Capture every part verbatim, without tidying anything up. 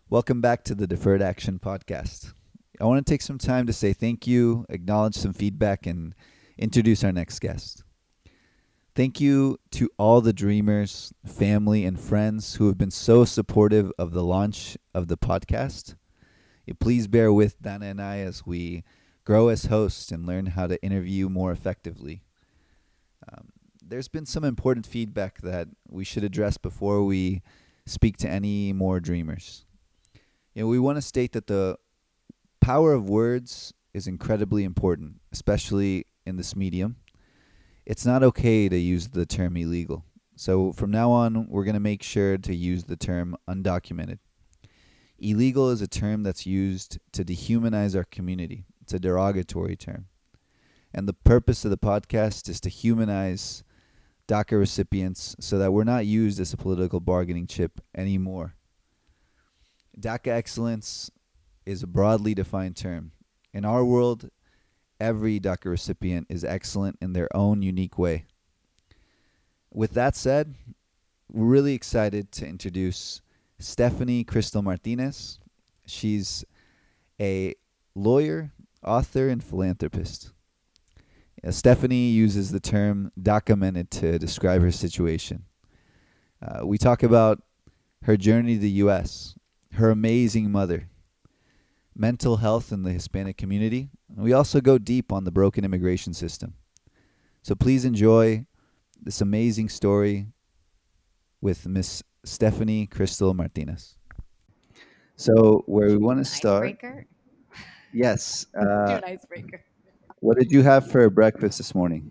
Welcome back to the Deferred Action Podcast. I want to take some time to say thank you, acknowledge some feedback, and introduce our next guest. Thank you to all the dreamers, family, and friends who have been so supportive of the launch of the podcast. Please bear with Dana and I as we grow as hosts and learn how to interview more effectively. Um, there's been some important feedback that we should address before we speak to any more dreamers. You know, we want to state that the power of words is incredibly important, especially in this medium. It's not okay to use the term illegal. So from now on, we're going to make sure to use the term undocumented. Illegal is a term that's used to dehumanize our community. It's a derogatory term. And the purpose of the podcast is to humanize DACA recipients so that we're not used as a political bargaining chip anymore. DACA excellence is a broadly defined term. In our world, every DACA recipient is excellent in their own unique way. With that said, we're really excited to introduce Stephanie Crystal Martinez. She's a lawyer, author, and philanthropist. Uh, Stephanie uses the term documented to describe her situation. Uh, we talk about her journey to the U S, her amazing mother, mental health in the Hispanic community, and we also go deep on the broken immigration system. So please enjoy this amazing story with Miss Stephanie Crystal Martinez. So where we want to start, Icebreaker? yes. Do Uh, an icebreaker. what did you have for breakfast this morning?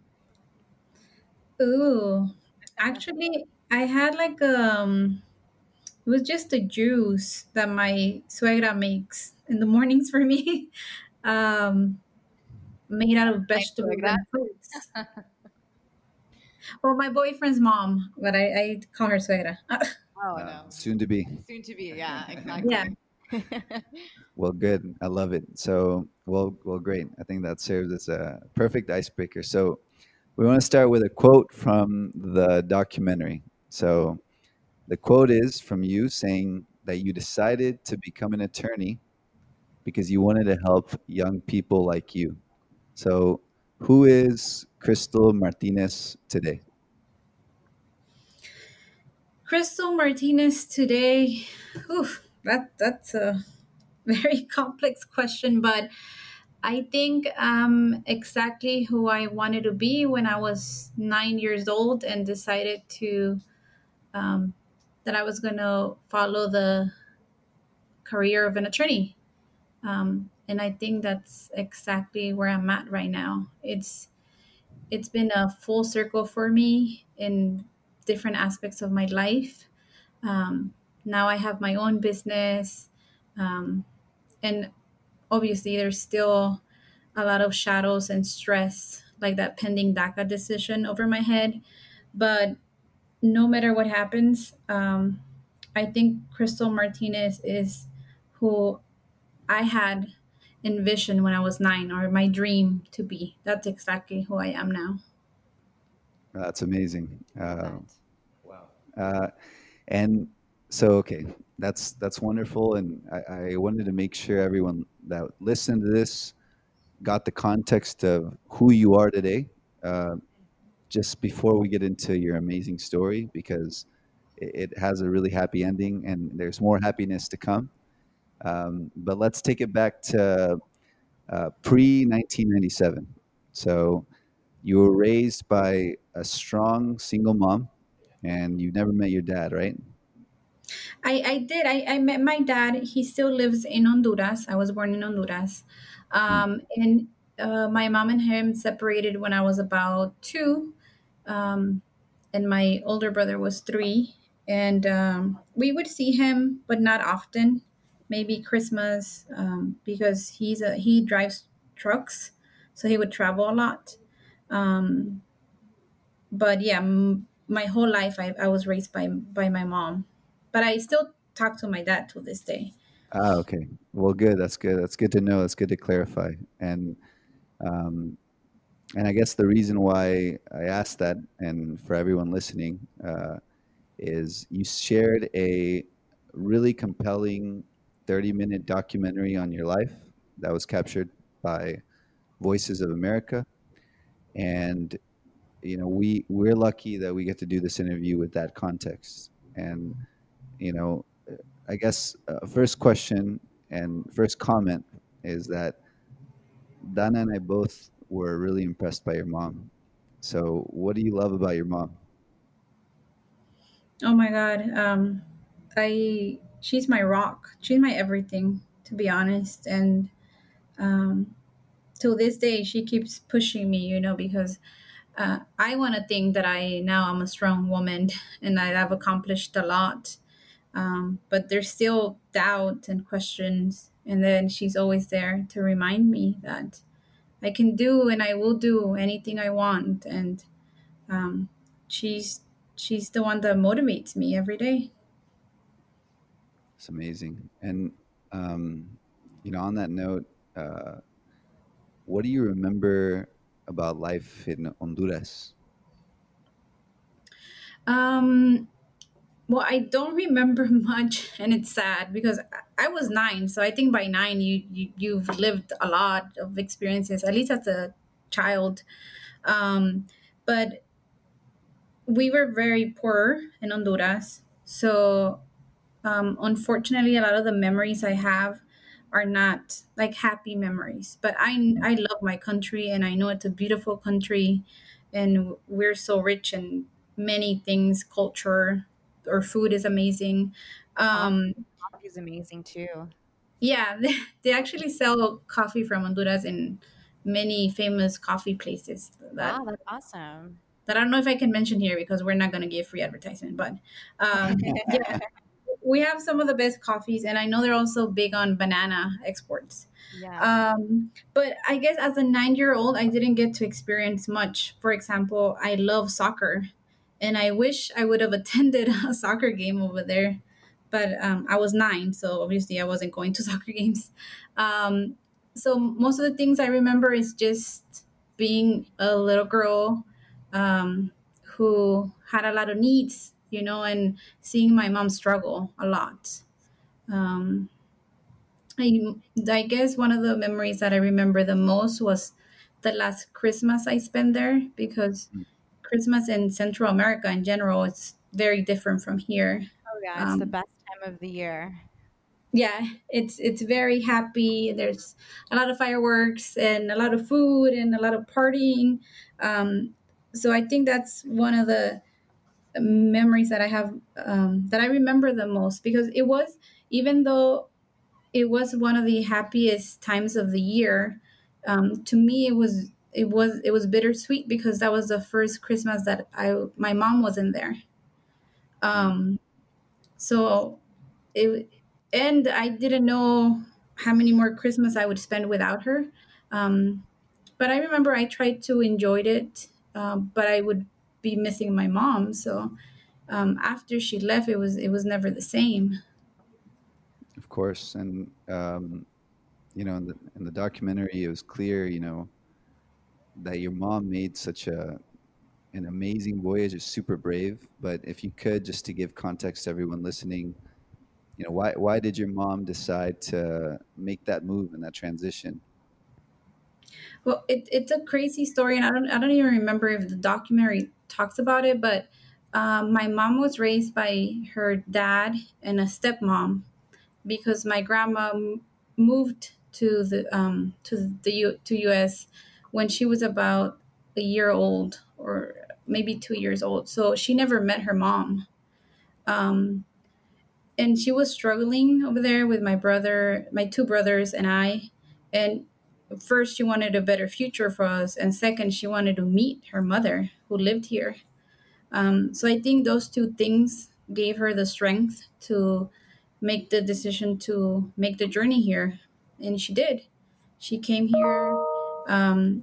Ooh, actually, I had like um, it was just a juice that my suegra makes in the mornings for me, um, made out of My vegetables suegra. and fruits. Well, my boyfriend's mom, but I, I call her suegra. Oh Uh, no. soon to be. Soon to be, yeah, Yeah. exactly. Well, good. I love it. So, well, well, great. I think that serves as a perfect icebreaker. So, we want to start with a quote from the documentary. So, the quote is from you saying that you decided to become an attorney because you wanted to help young people like you. So, who is Crystal Martinez today? Crystal Martinez today. Oof, that that's a very complex question, but I think um exactly who I wanted to be when I was nine years old and decided to um, that I was going to follow the career of an attorney. Um, and I think that's exactly where I'm at right now. It's it's been a full circle for me in different aspects of my life. Um, Now I have my own business, um, and obviously there's still a lot of shadows and stress, like that pending DACA decision over my head. But no matter what happens, um, I think Crystal Martinez is who I had envisioned when I was nine, or my dream to be. That's exactly who I am now. That's amazing. Love Uh, that. uh, and so, okay, that's that's wonderful. And I, I wanted to make sure everyone that listened to this got the context of who you are today, uh, just before we get into your amazing story, because it, it has a really happy ending and there's more happiness to come. Um, but let's take it back to uh, pre nineteen ninety-seven. So you were raised by a strong single mom and you never met your dad, right? I, I did. I, I met my dad. He still lives in Honduras. I was born in Honduras. Mm. Um, and uh, my mom and him separated when I was about two. Um, and my older brother was three. And um, we would see him, but not often. Maybe Christmas, um, because he's a he drives trucks, so he would travel a lot. Um, but yeah, m- my whole life I, I was raised by by my mom, but I still talk to my dad to this day. Ah, okay. Well, good. That's good. That's good to know. That's good to clarify. And um, and I guess the reason why I asked that, and for everyone listening, uh, is you shared a really compelling thirty minute documentary on your life that was captured by Voices of America. And, you know, we, we're lucky that we get to do this interview with that context. And, you know, I guess uh, first question and first comment is that Dana and I both were really impressed by your mom. So, what do you love about your mom? Oh my God. Um, I she's my rock. She's my everything, to be honest. And um, till this day, she keeps pushing me. You know, because uh, I want to think that I now I'm a strong woman and I have accomplished a lot. Um, but there's still doubt and questions. And then she's always there to remind me that I can do and I will do anything I want. And um, she's she's the one that motivates me every day. It's amazing. And, um, you know, on that note, uh, what do you remember about life in Honduras? Um, well, I don't remember much, and it's sad because I I was nine. So I think by nine, you, you you've lived a lot of experiences, at least as a child. Um, but we were very poor in Honduras, so um, unfortunately, a lot of the memories I have are not like happy memories. But I I love my country, and I know it's a beautiful country, and we're so rich in many things. Culture, or food is amazing. Coffee Um, coffee is amazing too. yeah, they, they actually sell coffee from Honduras in many famous coffee places that Wow, that's awesome. that I don't know if I can mention here because we're not going to give free advertisement. But um, yeah, we have some of the best coffees, and I know they're also big on banana exports. Yeah. Um, but I guess as a nine year old, I didn't get to experience much. For example, I love soccer, and I wish I would have attended a soccer game over there. But um, I was nine, so obviously I wasn't going to soccer games. Um, so most of the things I remember is just being a little girl um, who had a lot of needs, you know, and seeing my mom struggle a lot. Um, I, I guess one of the memories that I remember the most was the last Christmas I spent there because Christmas in Central America in general is very different from here. Oh, yeah, it's the Um, best time of the year. yeah, it's it's very happy. There's a lot of fireworks and a lot of food and a lot of partying. Um, so I think that's one of the memories that I have um, that I remember the most because it was even though it was one of the happiest times of the year. Um, to me, it was it was it was bittersweet because that was the first Christmas that I my mom wasn't there. Mm. Um, so it and I didn't know how many more Christmas I would spend without her. Um, but I remember I tried to enjoy it, um, but I would be missing my mom. So um, after she left, it was it was never the same. Of course. And, um, you know, in the, in the documentary, it was clear, you know, that your mom made such a an amazing voyage. Is super brave. But if you could, just to give context to everyone listening, you know, why why did your mom decide to make that move and that transition? Well, it, it's a crazy story, and I don't I don't even remember if the documentary talks about it. But um, my mom was raised by her dad and a stepmom because my grandma m- moved to the um, to the U, to U S when she was about a year old or maybe two years old. So she never met her mom. Um, and she was struggling over there with my brother, my two brothers, and I. And first, she wanted a better future for us, and second, she wanted to meet her mother who lived here. Um, so I think those two things gave her the strength to make the decision to make the journey here, and she did. She came here. Um,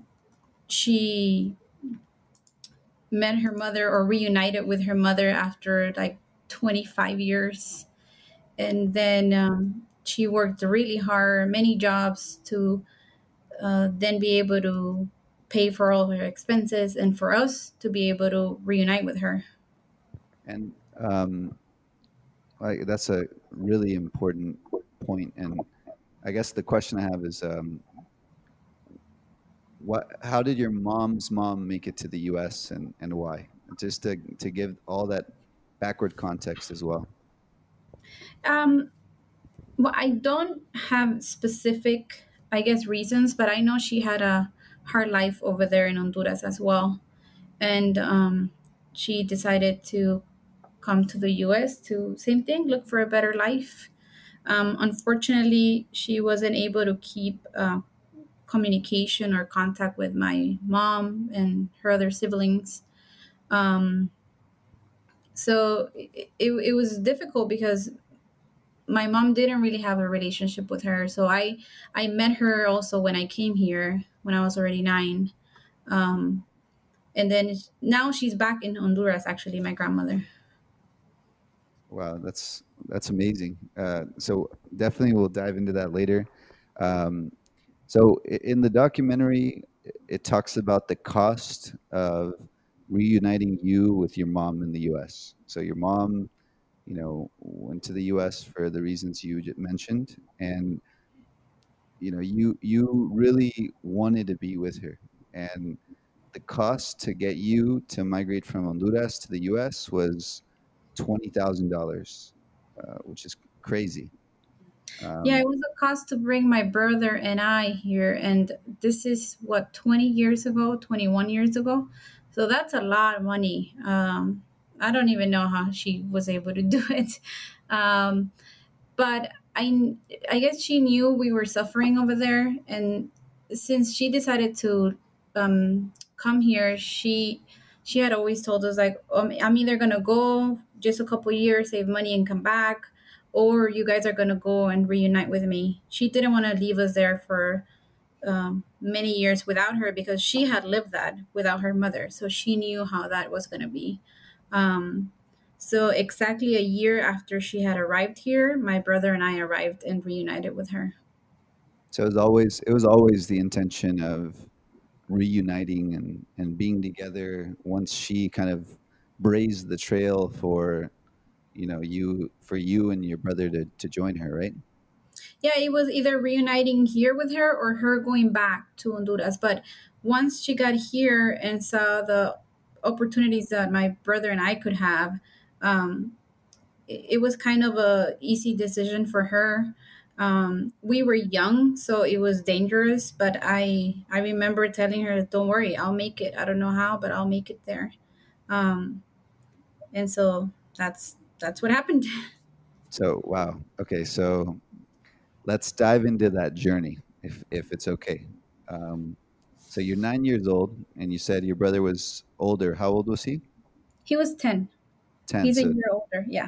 she met her mother or reunited with her mother after like twenty-five years, and then um, she worked really hard, many jobs to uh, then be able to pay for all her expenses and for us to be able to reunite with her. And, um, I, that's a really important point, and I guess the question I have is, um, what? How did your mom's mom make it to the U S and and why? Just to to give all that backward context as well. Um, well, I don't have specific, I guess, reasons, but I know she had a hard life over there in Honduras as well, and um, she decided to come to the U S to same thing, look for a better life. Um, unfortunately, she wasn't able to keep uh, communication or contact with my mom and her other siblings. Um, so it, it, it was difficult because my mom didn't really have a relationship with her. So I I met her also when I came here when I was already nine. Um, and then now she's back in Honduras. Actually, my grandmother. Wow, that's that's amazing. Uh, so definitely we'll dive into that later. Um, so i- in the documentary, i- it talks about the cost of reuniting you with your mom in the U S. So your mom, you know, went to the U S for the reasons you j- mentioned, and you know, you you really wanted to be with her, and the cost to get you to migrate from Honduras to the U S was twenty thousand dollars, uh, which is crazy. Yeah, Um, it was a cost to bring my brother and I here, and this is what twenty years ago, twenty-one years ago. So that's a lot of money. Um, I don't even know how she was able to do it. Um, but I I guess she knew we were suffering over there, and since she decided to um, come here, she she had always told us like, um, I'm either gonna go just a couple years, save money, and come back, or you guys are gonna go and reunite with me. She didn't want to leave us there for um, many years without her because she had lived that without her mother. So she knew how that was going to be. Um, so, exactly a year after she had arrived here, my brother and I arrived and reunited with her. so it was always it was always the intention of reuniting and and being together once she kind of brazed the trail for you know you for you and your brother to to join her, right? Yeah, it was either reuniting here with her or her going back to Honduras. But once she got here and saw the opportunities that my brother and I could have, um, it, it was kind of a easy decision for her. Um, we were young, so it was dangerous. But I I remember telling her, "Don't worry, I'll make it. I don't know how, but I'll make it there." Um, and so that's that's what happened. So wow, okay, so let's dive into that journey if if it's okay. um, so you're nine years old and you said your brother was older. How old was he? He was ten. ten. He's a So year older. Yeah.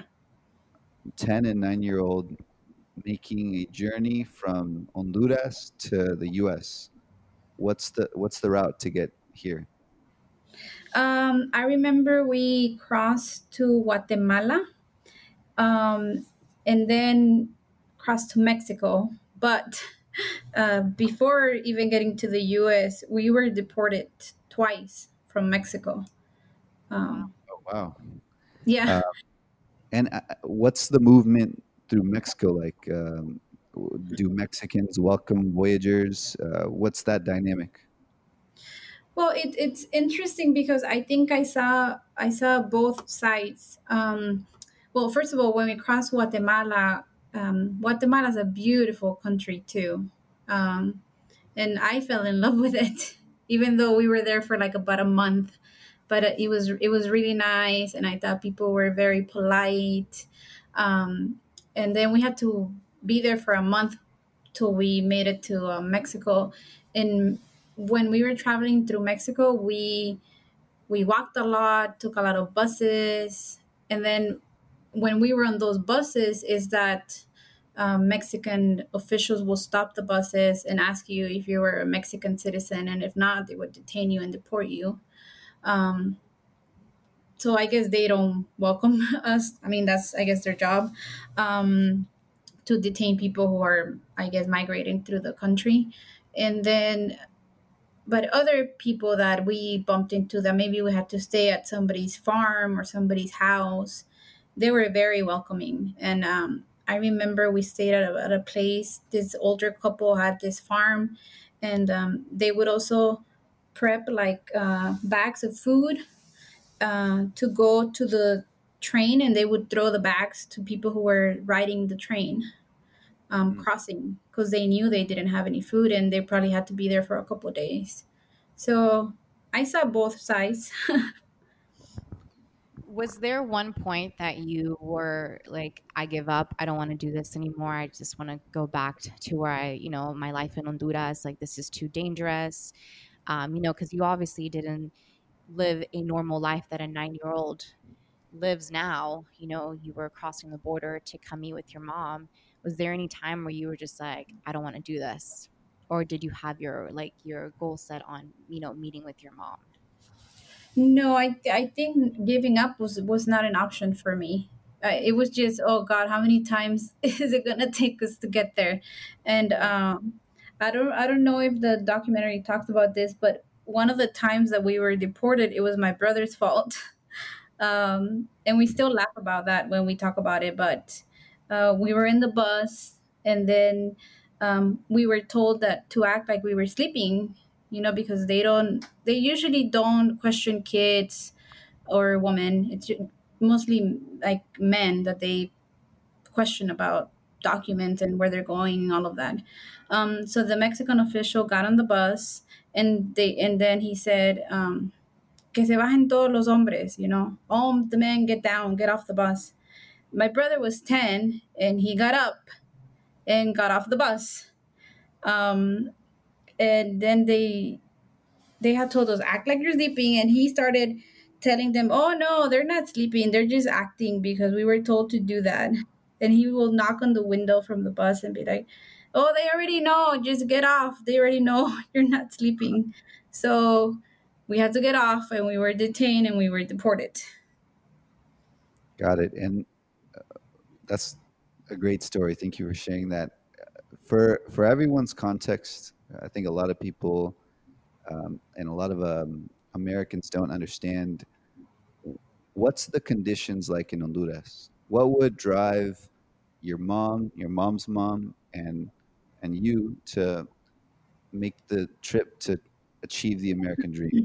ten and nine year old making a journey from Honduras to the U S. What's the what's the route to get here? Um, I remember we crossed to Guatemala, um, and then crossed to Mexico. But uh, before even getting to the U S, we were deported twice from Mexico. Wow. Um, Oh wow. yeah. uh, and uh, what's the movement through Mexico like? Um, w- do Mexicans welcome voyagers? Uh, what's that dynamic? Well, it, it's interesting because I think I saw I saw both sides. Um, well, first of all, when we crossed Guatemala, um, Guatemala is a beautiful country too. Um, and I fell in love with it, even though we were there for like about a month. But uh, it was it was really nice, and I thought people were very polite. Um, and then we had to be there for a month till we made it to uh, Mexico. And when we were traveling through Mexico, we we walked a lot, took a lot of buses, and then when we were on those buses, is that um, Mexican officials will stop the buses and ask you if you were a Mexican citizen, and if not, they would detain you and deport you. Um, so I guess they don't welcome us. I mean, that's I guess their job, um, to detain people who are, I guess, migrating through the country. And then, but other people that we bumped into that maybe we had to stay at somebody's farm or somebody's house, they were very welcoming. And um, I remember we stayed at a, at a place. This older couple had this farm, and um, they would also prep like uh, bags of food uh, to go to the train, and they would throw the bags to people who were riding the train, um, Mm. crossing, because they knew they didn't have any food and they probably had to be there for a couple of days. So I saw both sides. Was there one point that you were like, I give up, I don't want to do this anymore, I just want to go back t- to where I, you know, my life in Honduras, like this is too dangerous, um, you know, because you obviously didn't live a normal life that a nine year old lives now. You know, you were crossing the border to come meet with your mom. Was there any time where you were just like, I don't want to do this? Or did you have your like your goal set on, you know, meeting with your mom? No, I I think giving up was was not an option for me. Uh, it was just, oh God, how many times is it gonna take us to get there? And um, I don't I don't know if the documentary talked about this, but one of the times that we were deported, it was my brother's fault. Um, and we still laugh about that when we talk about it. But uh, we were in the bus, and then um, we were told that to act like we were sleeping, you know, because they don't, they usually don't question kids or women. It's mostly like men that they question about documents and where they're going and all of that. Um, so the Mexican official got on the bus, and they and then he said, um, que se bajen todos los hombres, you know, all the men get down, get off the bus. My brother was ten, and he got up and got off the bus. Um, and then they they had told us, act like you're sleeping, and he started telling them, oh no, they're not sleeping, they're just acting because we were told to do that. And he will knock on the window from the bus and be like, oh, they already know, just get off, they already know you're not sleeping. So we had to get off, and we were detained and we were deported. Got it. And that's a great story. Thank you for sharing that. For for everyone's context, I think a lot of people um, and a lot of um, Americans don't understand what's the conditions like in Honduras. What would drive your mom, your mom's mom, and and you to make the trip to achieve the American dream?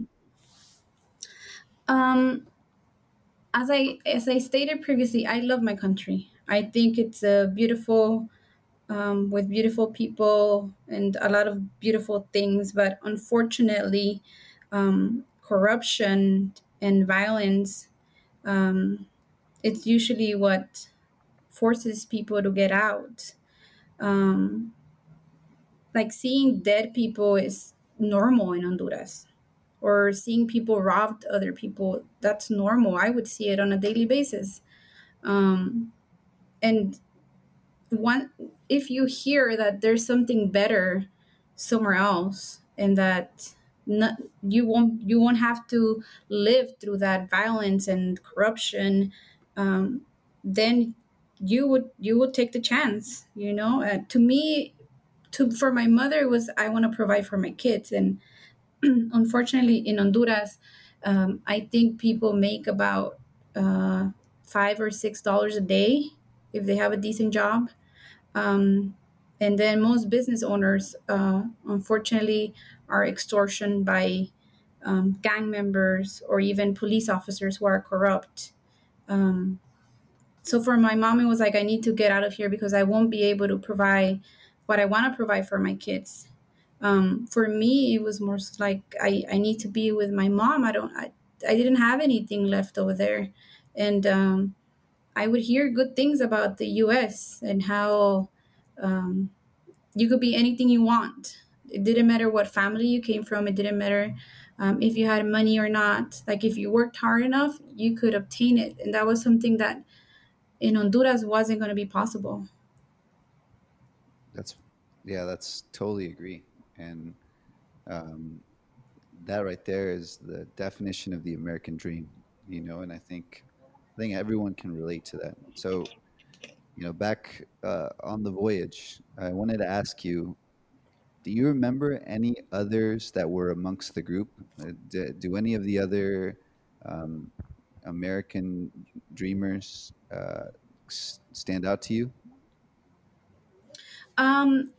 Um, as I as I stated previously, I love my country. I think it's a beautiful, um, with beautiful people and a lot of beautiful things. But unfortunately, um, corruption and violence, um, it's usually what forces people to get out. Um, like seeing dead people is normal in Honduras, or seeing people robbed other people. That's normal. I would see it on a daily basis. Um, and one, if you hear that there's something better somewhere else, and that not, you won't you won't have to live through that violence and corruption, um, then you would you would take the chance, you know. Uh, to me, to for my mother, it was, I want to provide for my kids. And unfortunately in Honduras, um, I think people make about uh, five or six dollars a day if they have a decent job. Um, and then most business owners, uh, unfortunately, are extortion by um, gang members or even police officers who are corrupt. Um, so for my mom, it was like, I need to get out of here because I won't be able to provide what I want to provide for my kids. Um, for me, it was more like, I, I need to be with my mom. I don't, I, I didn't have anything left over there. And um, I would hear good things about the U S and how um, you could be anything you want. It didn't matter what family you came from. It didn't matter um, if you had money or not. Like if you worked hard enough, you could obtain it. And that was something that in Honduras wasn't going to be possible. That's yeah, that's totally agree. And um, that right there is the definition of the American dream, you know. And I think I think everyone can relate to that. So, you know, back uh, on the voyage, I wanted to ask you: do you remember any others that were amongst the group? Uh, do, do any of the other um, American dreamers uh, s- stand out to you? Um,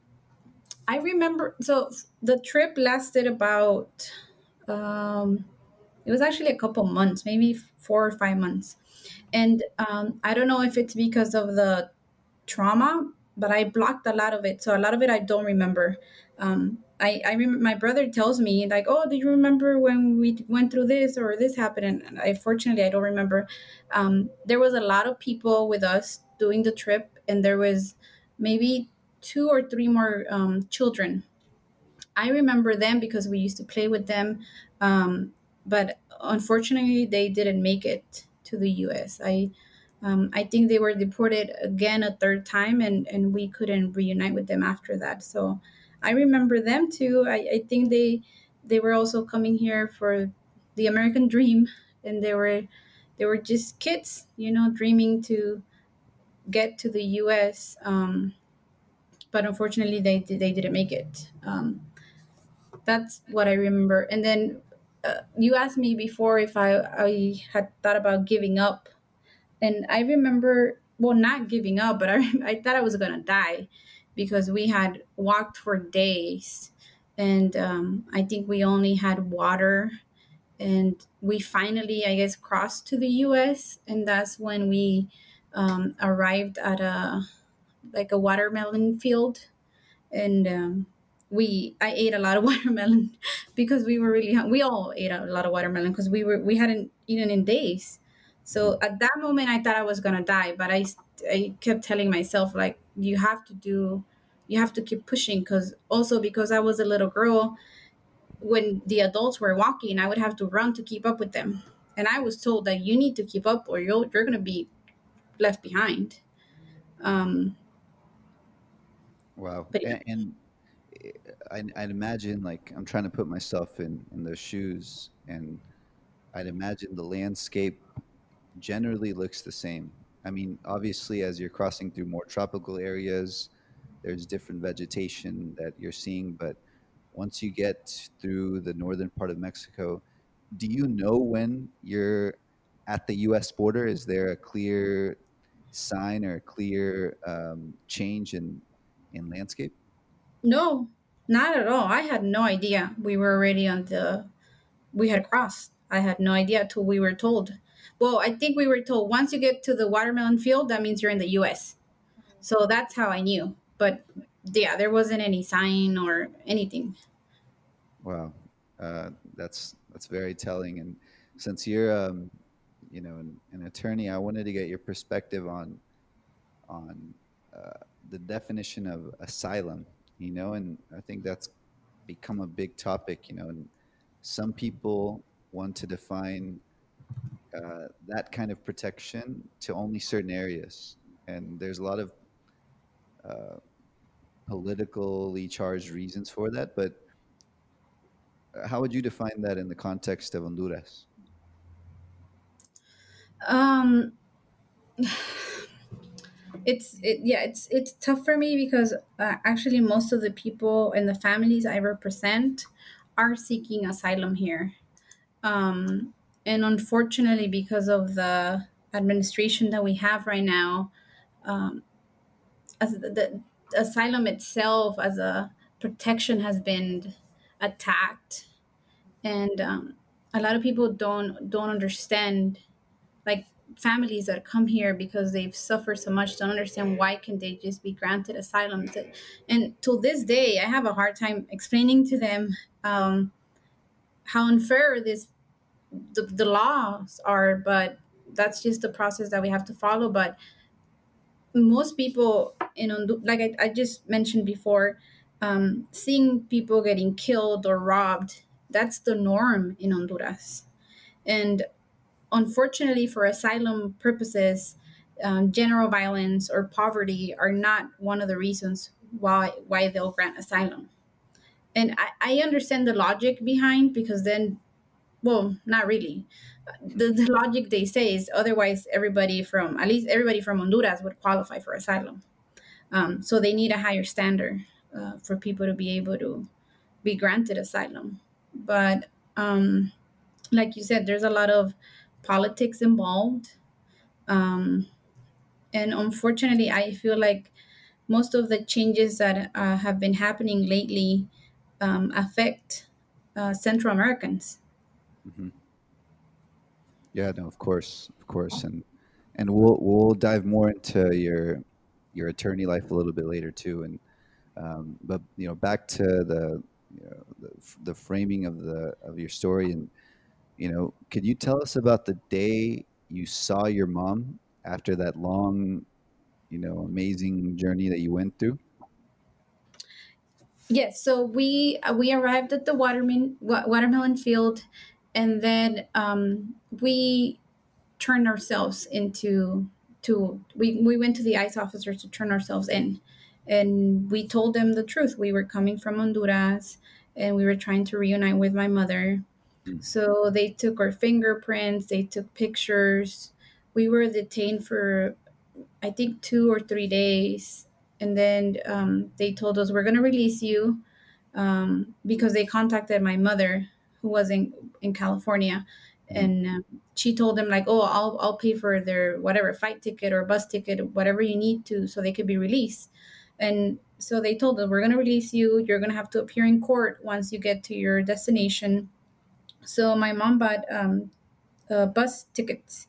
I remember. So the trip lasted about. Um, it was actually a couple months, maybe four or five months, and um, I don't know if it's because of the trauma, but I blocked a lot of it. So a lot of it I don't remember. Um, I, I remember my brother tells me like, "Oh, do you remember when we went through this or this happened?" And I fortunately I don't remember. Um, there was a lot of people with us doing the trip, and there was maybe two or three more um, children. I remember them because we used to play with them, um, but unfortunately, they didn't make it to the U S. I um, I think they were deported again a third time, and, and we couldn't reunite with them after that. So I remember them too. I, I think they they were also coming here for the American dream, and they were they were just kids, you know, dreaming to get to the U S. Um, but unfortunately, they they didn't make it. Um, that's what I remember. And then uh, you asked me before if I, I had thought about giving up. And I remember, well, not giving up, but I, I thought I was going to die because we had walked for days. And um, I think we only had water. And we finally, I guess, crossed to the U S. And that's when we um, arrived at a like a watermelon field, and um, we I ate a lot of watermelon because we were really hung- we all ate a lot of watermelon because we were we hadn't eaten in days. Mhm. So at that moment, I thought I was gonna die, but I I kept telling myself like you have to do you have to keep pushing because also because I was a little girl when the adults were walking, I would have to run to keep up with them, and I was told that you need to keep up or you're you're gonna be left behind. Um, Wow. but And, and I, I'd imagine, like, I'm trying to put myself in in those shoes, and I'd imagine the landscape generally looks the same. I mean, obviously, as you're crossing through more tropical areas, there's different vegetation that you're seeing. But once you get through the northern part of Mexico, do you know when you're at the U S border? Is there a clear sign or a clear um, change in in landscape? no, not at all. I had no idea we were already on the we had crossed. I had no idea till we were told. Well, I think we were told once you get to the watermelon field, that means you're in the U S. So that's how I knew. But yeah, there wasn't any sign or anything. Wow, uh, that's that's very telling. And since you're, um, you know, an, an attorney, I wanted to get your perspective on on uh, the definition of asylum. You know, and I think that's become a big topic. You know, and some people want to define uh, that kind of protection to only certain areas, and there's a lot of uh, politically charged reasons for that. But uh, how would you define that in the context of Honduras? Um, it's it, yeah, it's it's tough for me because uh, actually most of the people and the families I represent are seeking asylum here. Um, and unfortunately, because of the administration that we have right now, um, as the, the asylum itself as a protection has been attacked, and um, a lot of people don't don't understand, like families that come here because they've suffered so much don't understand why can they just be granted asylum to, and till this day I have a hard time explaining to them um, how unfair this the, the laws are, but that's just the process that we have to follow. But most people in Honduras, like I, I just mentioned before, um, seeing people getting killed or robbed, that's the norm in Honduras. And unfortunately, for asylum purposes, um, general violence or poverty are not one of the reasons why why they'll grant asylum. And I, I understand the logic behind because then, well, not really. The, the logic they say is otherwise everybody from at least everybody from Honduras would qualify for asylum. Um, so they need a higher standard uh, for people to be able to be granted asylum. But um, like you said, there's a lot of politics involved. Um, and unfortunately, I feel like most of the changes that uh, have been happening lately um, affect uh, Central Americans. Hmm. Yeah, no, of course, of course, and and we'll we'll dive more into your your attorney life a little bit later too. And um, but you know, back to the you know, the, the framing of the of your story, and you know, could you tell us about the day you saw your mom after that long, you know, amazing journey that you went through? Yes, so we uh, we arrived at the watermelon wa- watermelon field, and then um, we turned ourselves into to we we went to the ICE officers to turn ourselves in, and we told them the truth. We were coming from Honduras, and we were trying to reunite with my mother. Mm. So they took our fingerprints, they took pictures. We were detained for I think two or three days, and then um, they told us we're gonna release you um, because they contacted my mother who was in in California, Mhm. and uh, she told them like, oh, I'll I'll pay for their whatever flight ticket or bus ticket, whatever you need to, so they could be released. And so they told us we're gonna release you. You're gonna have to appear in court once you get to your destination. So my mom bought um, uh, bus tickets,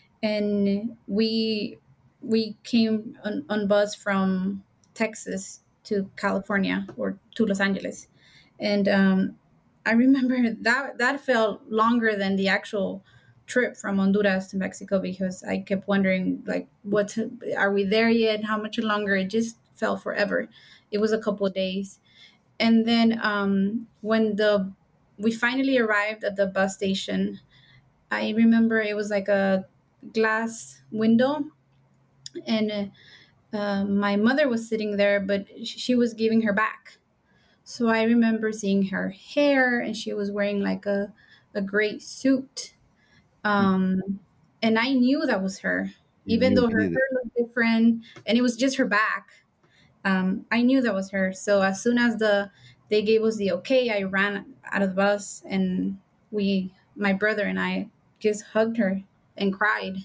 and we we came on, on bus from Texas to California or to Los Angeles, and um, I remember that that felt longer than the actual trip from Honduras to Mexico because I kept wondering like what are we there yet? How much longer? It just felt forever. It was a couple of days, and then um, when the we finally arrived at the bus station, I remember it was like a glass window, and uh, uh, my mother was sitting there, but sh- she was giving her back. So I remember seeing her hair, and she was wearing like a a gray suit. Mm. Um, and I knew that was her, You even knew though her immediately. hair looked different, and it was just her back. Um, I knew that was her. So as soon as the they gave us the okay, I ran out of the bus, and we, my brother and I, just hugged her and cried.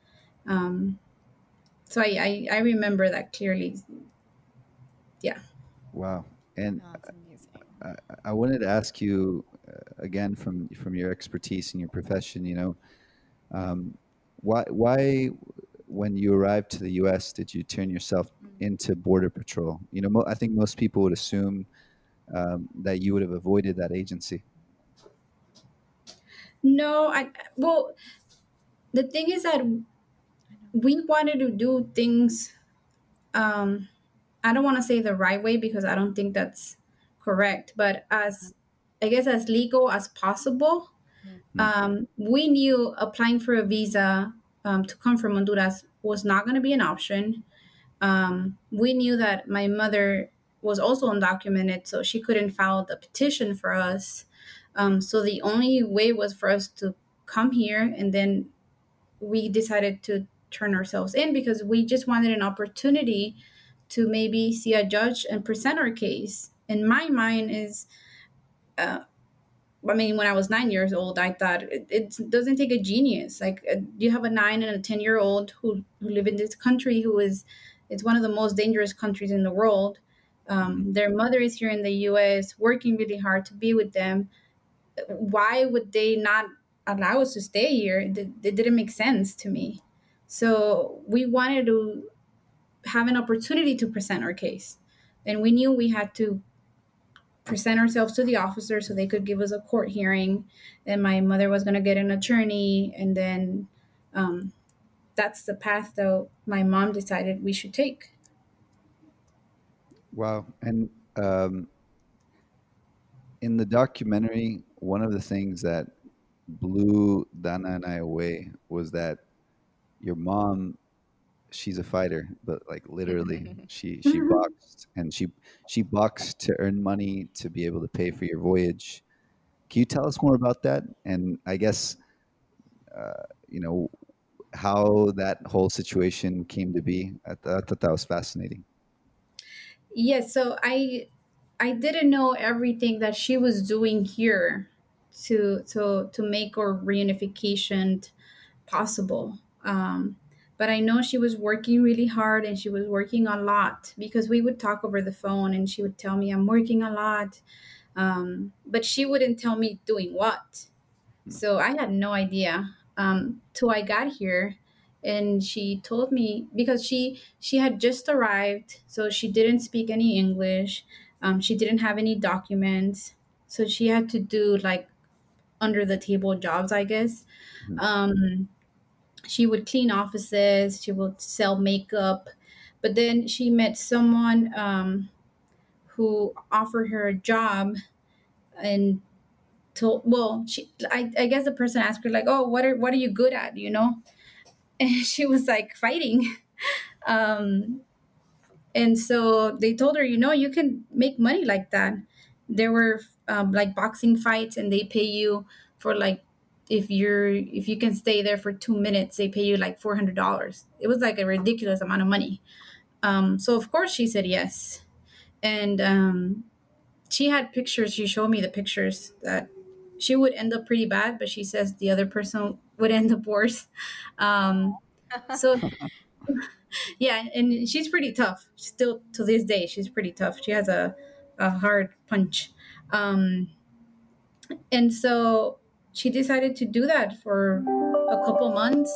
Um, so I, I I remember that clearly. Yeah. Wow. And No, it's amazing. I, I wanted to ask you uh, again from from your expertise in your profession. You know, um, why why when you arrived to the U S did you turn yourself into Border Patrol? You know, mo- I think most people would assume um, that you would have avoided that agency. No, I well, the thing is that we wanted to do things. Um, I don't want to say the right way because I don't think that's correct, but as I guess as legal as possible. Mm. Um, we knew applying for a visa um, to come from Honduras was not going to be an option. Um, we knew that my mother was also undocumented, so she couldn't file the petition for us. Um, so the only way was for us to come here, and then we decided to turn ourselves in because we just wanted an opportunity to maybe see a judge and present our case. In my mind, is uh, I mean, when I was nine years old, I thought it, it doesn't take a genius. Like uh, you have a nine and a ten year old who who live in this country who is it's one of the most dangerous countries in the world. Mhm. Um, their mother is here in the U S working really hard to be with them. Why would they not allow us to stay here? It, it didn't make sense to me. So we wanted to have an opportunity to present our case, and we knew we had to present ourselves to the officer so they could give us a court hearing. And my mother was going to get an attorney, and then um, that's the path that my mom decided we should take. Wow. And um, in the documentary, one of the things that blew Dana and I away was that your mom, she's a fighter, but like literally, she she boxed and she she boxed to earn money to be able to pay for your voyage. Can you tell us more about that? And I guess uh, you know how that whole situation came to be. I, th- I thought that was fascinating. Yes, so I I didn't know everything that she was doing here to to to make our reunification possible. Um, but I know she was working really hard and she was working a lot because we would talk over the phone and she would tell me, I'm working a lot. Um, but she wouldn't tell me doing what. So I had no idea um, till I got here. And she told me because she she had just arrived, so she didn't speak any English. Um, she didn't have any documents, so she had to do like under the table jobs, I guess. Mhm. Um, she would clean offices, she would sell makeup, but then she met someone um, who offered her a job and told, well, she, I, I guess the person asked her like, oh, what are what are you good at, you know? And she was like fighting. Um, and so they told her, you know, you can make money like that. There were um, like boxing fights, and they pay you for like if you're if you can stay there for two minutes, they pay you like four hundred dollars. It was like a ridiculous amount of money. Um, so of course she said yes, and um, she had pictures. She showed me the pictures that she would end up pretty bad, but she says the other person would end up worse. Um, so yeah, and she's pretty tough. Still to this day, she's pretty tough. She has a, a hard punch. Um, and so she decided to do that for a couple months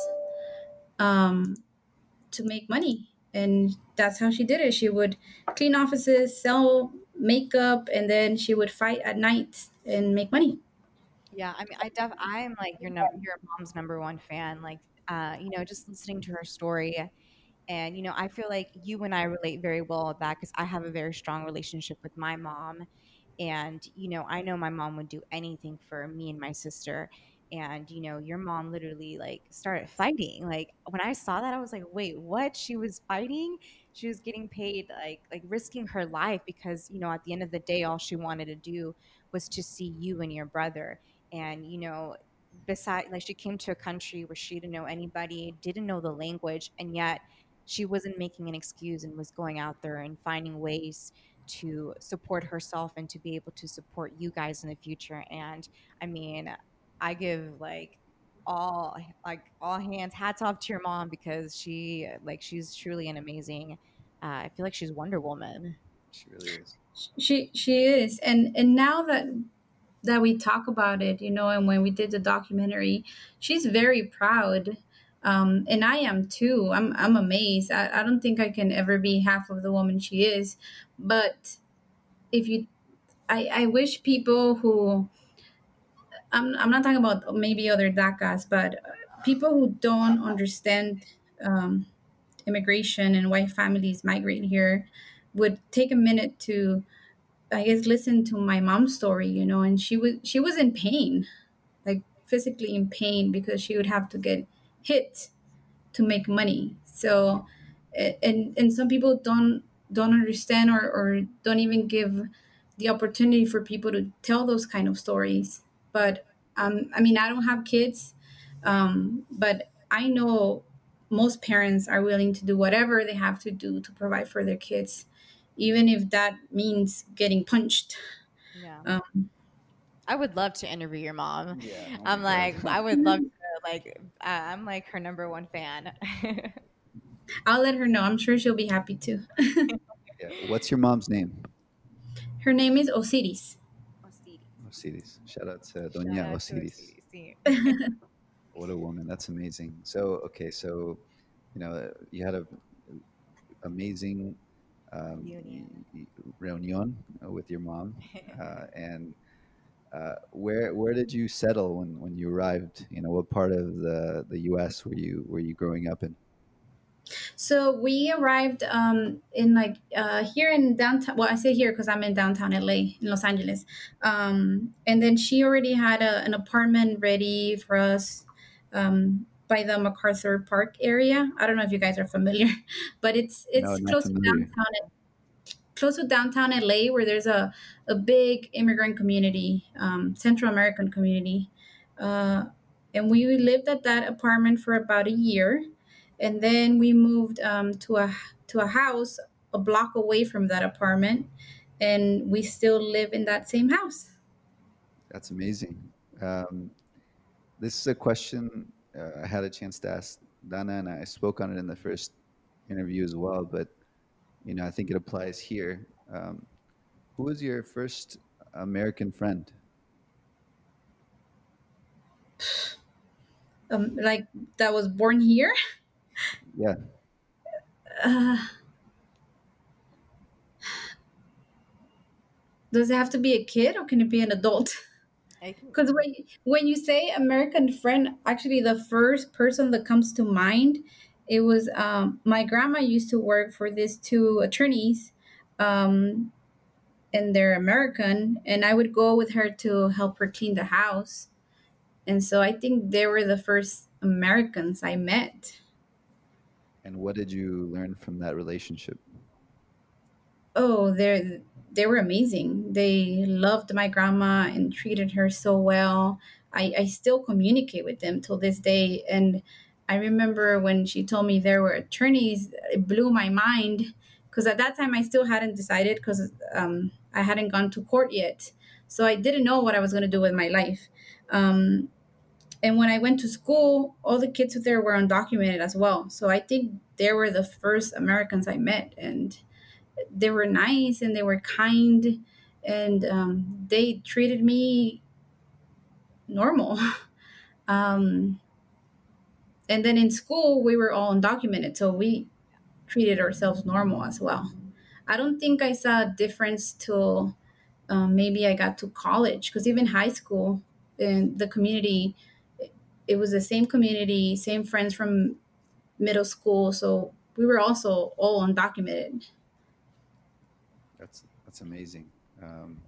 um, to make money. And that's how she did it. She would clean offices, sell makeup, and then she would fight at night and make money. Yeah, I mean, I def I am like your num your mom's number one fan. Like, uh, you know, just listening to her story, and you know, I feel like you and I relate very well with that because I have a very strong relationship with my mom, and you know, I know my mom would do anything for me and my sister. And you know, your mom literally like started fighting. Like when I saw that, I was like, "Wait, what?" She was fighting. She was getting paid, like like risking her life because you know, at the end of the day, all she wanted to do was to see you and your brother and you know beside like she came to a country where she didn't know anybody, didn't know the language, and yet she wasn't making an excuse and was going out there and finding ways to support herself and to be able to support you guys in the future. And I mean, I give like all like all hands hats off to your mom because she like she's truly an amazing uh, I feel like she's Wonder Woman. She really is. She she is, and and now that that we talk about it, you know, and when we did the documentary, she's very proud. Um, and I am too. I'm I'm amazed. I, I don't think I can ever be half of the woman she is. But if you I, I wish people who I'm I'm not talking about maybe other DACAs, but people who don't understand um, immigration and why families migrate here would take a minute to I guess listen to my mom's story, you know, and she was she was in pain, like physically in pain because she would have to get hit to make money. So, a- and and some people don't don't understand or, or don't even give the opportunity for people to tell those kind of stories. But um, I mean, I don't have kids, um, but I know most parents are willing to do whatever they have to do to provide for their kids, even if that means getting punched. Yeah. Um, I would love to interview your mom. Yeah. Oh my I'm God. like, I would love to, like, I- I'm like her number one fan. I'll let her know. I'm sure she'll be happy to. Yeah. What's your mom's name? Her name is Osiris. Osiris. Osiris. Shout out to Shout Doña out to Osiris. Osiris. Sí. What a woman. That's amazing. So, okay. So, you know, you had a amazing um, y- Union. y- reunion uh, with your mom, uh, and uh, where where did you settle when, when you arrived? You know, what part of the, the U S were you were you growing up in? So we arrived um, in like uh, here in downtown. Well, I say here because I'm in downtown L A, in Los Angeles. Um, and then she already had a, an apartment ready for us um, by the MacArthur Park area. I don't know if you guys are familiar, but it's No, it's not close to familiar. downtown close to downtown L A, where there's a, a big immigrant community, um, Central American community. Uh, and we lived at that apartment for about a year. And then we moved um, to a to a house a block away from that apartment. And we still live in that same house. That's amazing. Um, this is a question uh, I had a chance to ask Dana and I spoke on it in the first interview as well, but you know, I think it applies here. Um, who was your first American friend? Um, like that was born here. Yeah, Uh, does it have to be a kid or can it be an adult? I can. Because when when you say American friend, actually the first person that comes to mind, it was um, my grandma used to work for these two attorneys, um, and they're American, and I would go with her to help her clean the house, and so I think they were the first Americans I met. and what did you learn from that relationship? Oh, they they were amazing. They loved my grandma and treated her so well. I, I still communicate with them till this day. And I remember when she told me there were attorneys, it blew my mind because at that time I still hadn't decided because um, I hadn't gone to court yet. So I didn't know what I was going to do with my life. Um, and when I went to school, all the kids there were undocumented as well. So I think they were the first Americans I met. And they were nice and they were kind, and um, they treated me normal. um, and then in school we were all undocumented, so we treated ourselves normal as well. I don't think I saw a difference till um, maybe I got to college, because even high school in the community, it was the same community, same friends from middle school, so we were also all undocumented. That's that's amazing, um,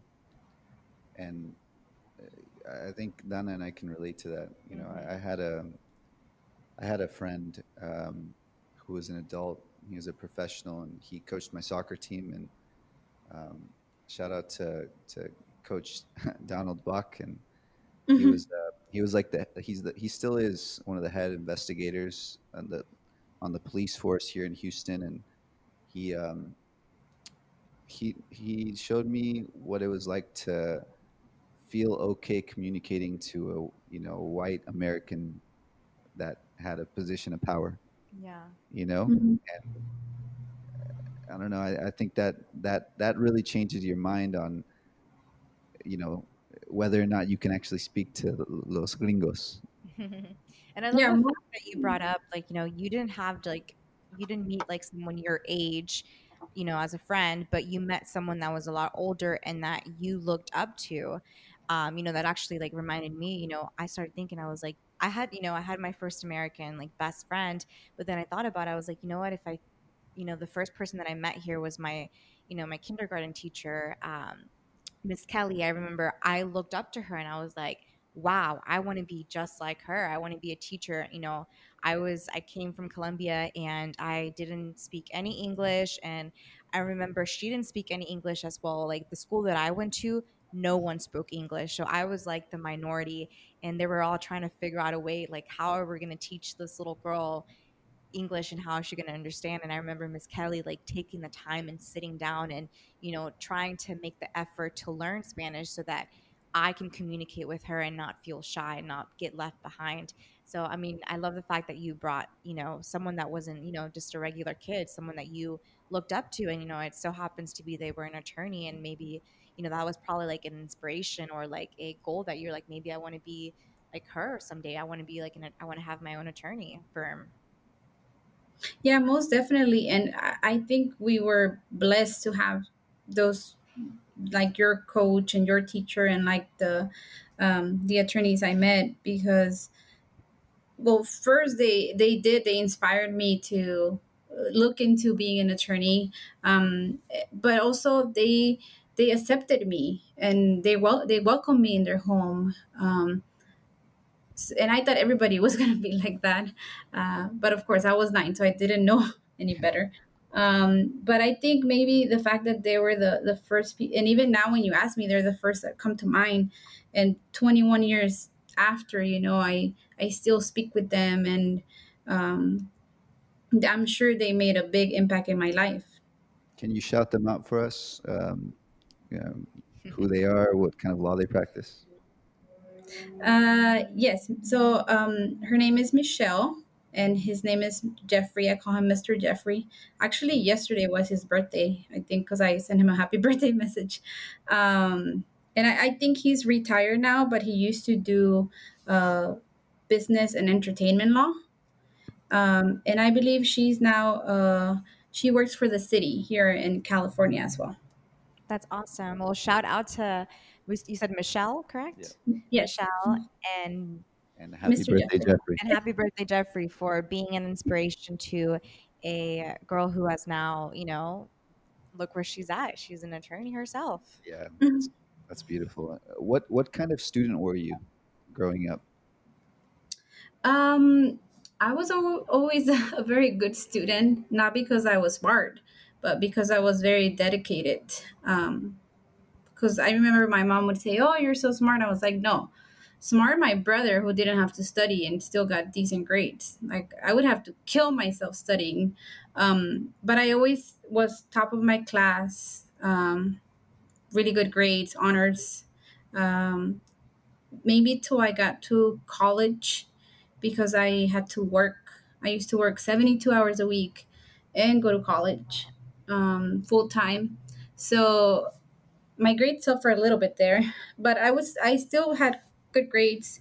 and uh, I think Dana and I can relate to that. You know, Mhm. I, I had a I had a friend um, who was an adult. He was a professional, and he coached my soccer team. And um, shout out to to Coach Donald Buck, and he Hmm. was uh, he was like the he's the he still is one of the head investigators on the on the police force here in Houston, and he um, he he showed me what it was like to feel okay communicating to a you know a white American that had a position of power. Yeah. You know, Hmm. I don't know. I, I think that that that really changes your mind on you know whether or not you can actually speak to los gringos. And I love Yeah, the mo- fact that you brought up, like, you know, you didn't have to, like, you didn't meet like someone your age, you know, as a friend, but you met someone that was a lot older and that you looked up to. Um, you know, that actually like reminded me, you know, I started thinking, I was like, I had, you know, I had my first American like best friend, but then I thought about it, I was like, you know what, if I, you know, the first person that I met here was my, you know, my kindergarten teacher. Um, Miss Kelly, I remember I looked up to her and I was like, wow, I want to be just like her. I want to be a teacher. You know, I was, I came from Colombia and I didn't speak any English. And I remember she didn't speak any English as well. Like the school that I went to, no one spoke English. So I was like the minority and they were all trying to figure out a way, like, how are we going to teach this little girl English and how is she going to understand? And I remember Miss Kelly like taking the time and sitting down and, you know, trying to make the effort to learn Spanish so that I can communicate with her and not feel shy and not get left behind. So, I mean, I love the fact that you brought, you know, someone that wasn't, you know, just a regular kid, someone that you looked up to. And, you know, it so happens to be they were an attorney and maybe, you know, that was probably like an inspiration or like a goal that you're like, maybe I want to be like her someday. I want to be like, an, I want to have my own attorney firm. yeah, most definitely. And I, I think we were blessed to have those, like your coach and your teacher, and like the um, the attorneys I met, because well, first they they did they inspired me to uh, look into being an attorney, um, but also they they accepted me and they wel- they welcomed me in their home. Um, and I thought everybody was gonna be like that, uh, but of course I was nine, so I didn't know any better. Um, but I think maybe the fact that they were the the first, pe- and even now when you ask me, they're the first that come to mind. And twenty-one years after, you know, I I still speak with them, and um, I'm sure they made a big impact in my life. Can you shout them out for us? Um, you know, who they are, what kind of law they practice? Uh, yes. So um, her name is Michelle. and his name is Jeffrey. I call him Mister Jeffrey. Actually, yesterday was his birthday, I think, because I sent him a happy birthday message. Um, and I, I think he's retired now, but he used to do uh, business and entertainment law. Um, and I believe she's now, uh, she works for the city here in California as well. That's awesome. Well, shout out to was- you said Michelle, Yeah. correct? Yes, Michelle, and And happy Mister birthday, Jeffrey. Jeffrey. and happy birthday, Jeffrey, for being an inspiration to a girl who has now, you know, look where she's at. She's an attorney herself. Yeah, that's that's beautiful. Uh, What what kind of student were you growing up? Um, I was al- always a very good student, not because I was smart, but because I was very dedicated. Um, because I remember my mom would say, "Oh, you're so smart." I was like, "No, smart my brother who didn't have to study and still got decent grades. Like I would have to kill myself studying." Um, but I always was top of my class, um, really good grades, honors. Um, Maybe till I got to college because I had to work. I used to work seventy-two hours a week and go to college um, full time. So my grades suffer a little bit there, but I was I still had good grades.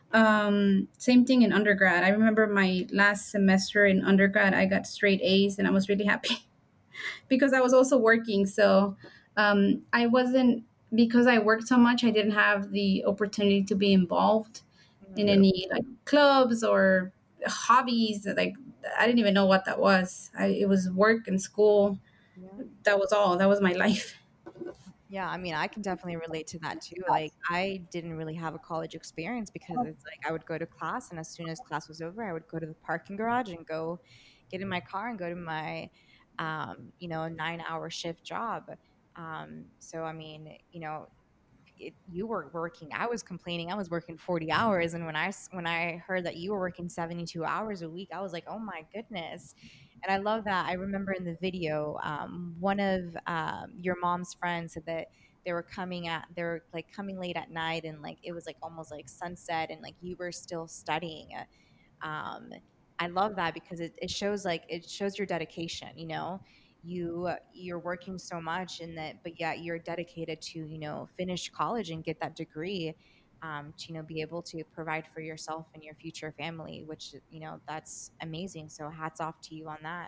Um, same thing in undergrad. I remember my last semester in undergrad, I got straight A's, and I was really happy because I was also working. So um, I wasn't because I worked so much. I didn't have the opportunity to be involved in Mhm. Yeah, any like clubs or hobbies. Like I didn't even know what that was. I, it was work and school. Yeah. That was all. That was my life. Yeah, I mean, I can definitely relate to that too. Like, I didn't really have a college experience because it's like I would go to class, and as soon as class was over, I would go to the parking garage and go get in my car and go to my, um, you know, nine hour shift job. Um, so, I mean, you know, it, you were working. I was complaining. I was working forty hours, and when I s- when I heard that you were working seventy-two hours a week, I was like, "Oh my goodness." And I love that. I remember in the video, um, one of um, your mom's friends said that they were coming at they were like coming late at night, and like it was like almost like sunset, and like you were still studying. um, I love that because it, it shows like it shows your dedication. You know, you you're working so much, and that, but yet you're dedicated to, you know, finish college and get that degree, um, to, you know, be able to provide for yourself and your future family, which, you know, that's amazing. So hats off to you on that.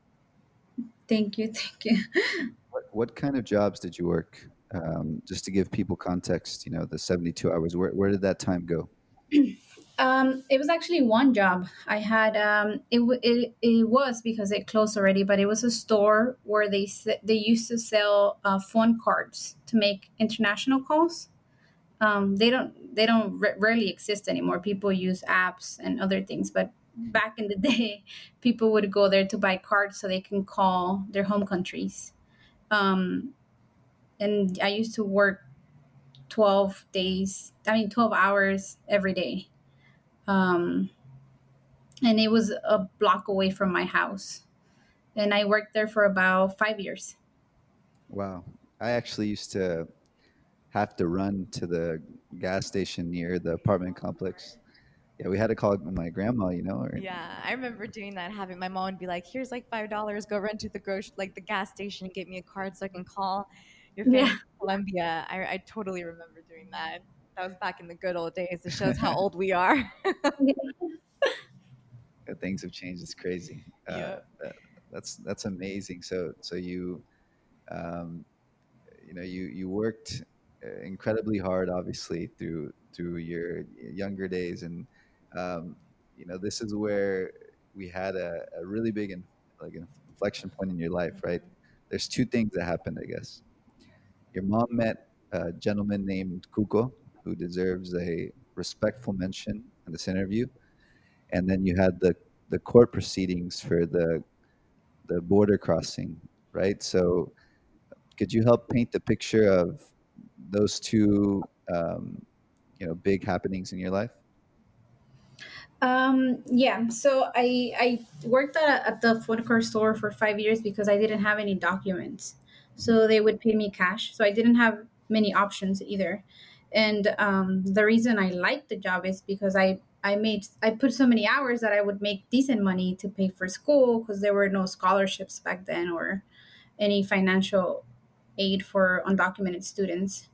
Thank you. Thank you. What what kind of jobs did you work? Um, just to give people context, you know, the seventy-two hours. Where where did that time go? Um, it was actually one job I had. Um, it, w- it it was because it closed already, but it was a store where they se- they used to sell uh, phone cards to make international calls. Um, they don't they don't r- rarely exist anymore. People use apps and other things, but back in the day, people would go there to buy cards so they can call their home countries. Um, and I used to work twelve days. I mean, twelve hours every day. Um, and it was a block away from my house. And I worked there for about five years. Wow, I actually used to have to run to the gas station near the apartment complex. Yeah, we had to call my grandma, you know, or Yeah, I remember doing that. Having my mom would be like, "Here's like five dollars. Go run to the grocery, like the gas station, and get me a card so I can call your family Yeah. in Colombia." I, I totally remember doing that. That was back in the good old days. It shows how old we are. things have changed. It's crazy. Uh, Yeah. that, that's that's amazing. So so you um, you know you you worked uh, incredibly hard, obviously through through your younger days, and um, you know this is where we had a, a really big in, like an inflection point in your life, right? Mhm. There's two things that happened, I guess. Your mom met a gentleman named Kuko, who deserves a respectful mention in this interview, and then you had the the court proceedings for the the border crossing, right? So could you help paint the picture of those two, um, you know, big happenings in your life? Um, yeah. So I I worked at, at the food car store for five years because I didn't have any documents. Mhm. So they would pay me cash. So I didn't have many options either. And um, the reason I liked the job is because I I made I put so many hours that I would make decent money to pay for school because there were no scholarships back then or any financial aid for undocumented students.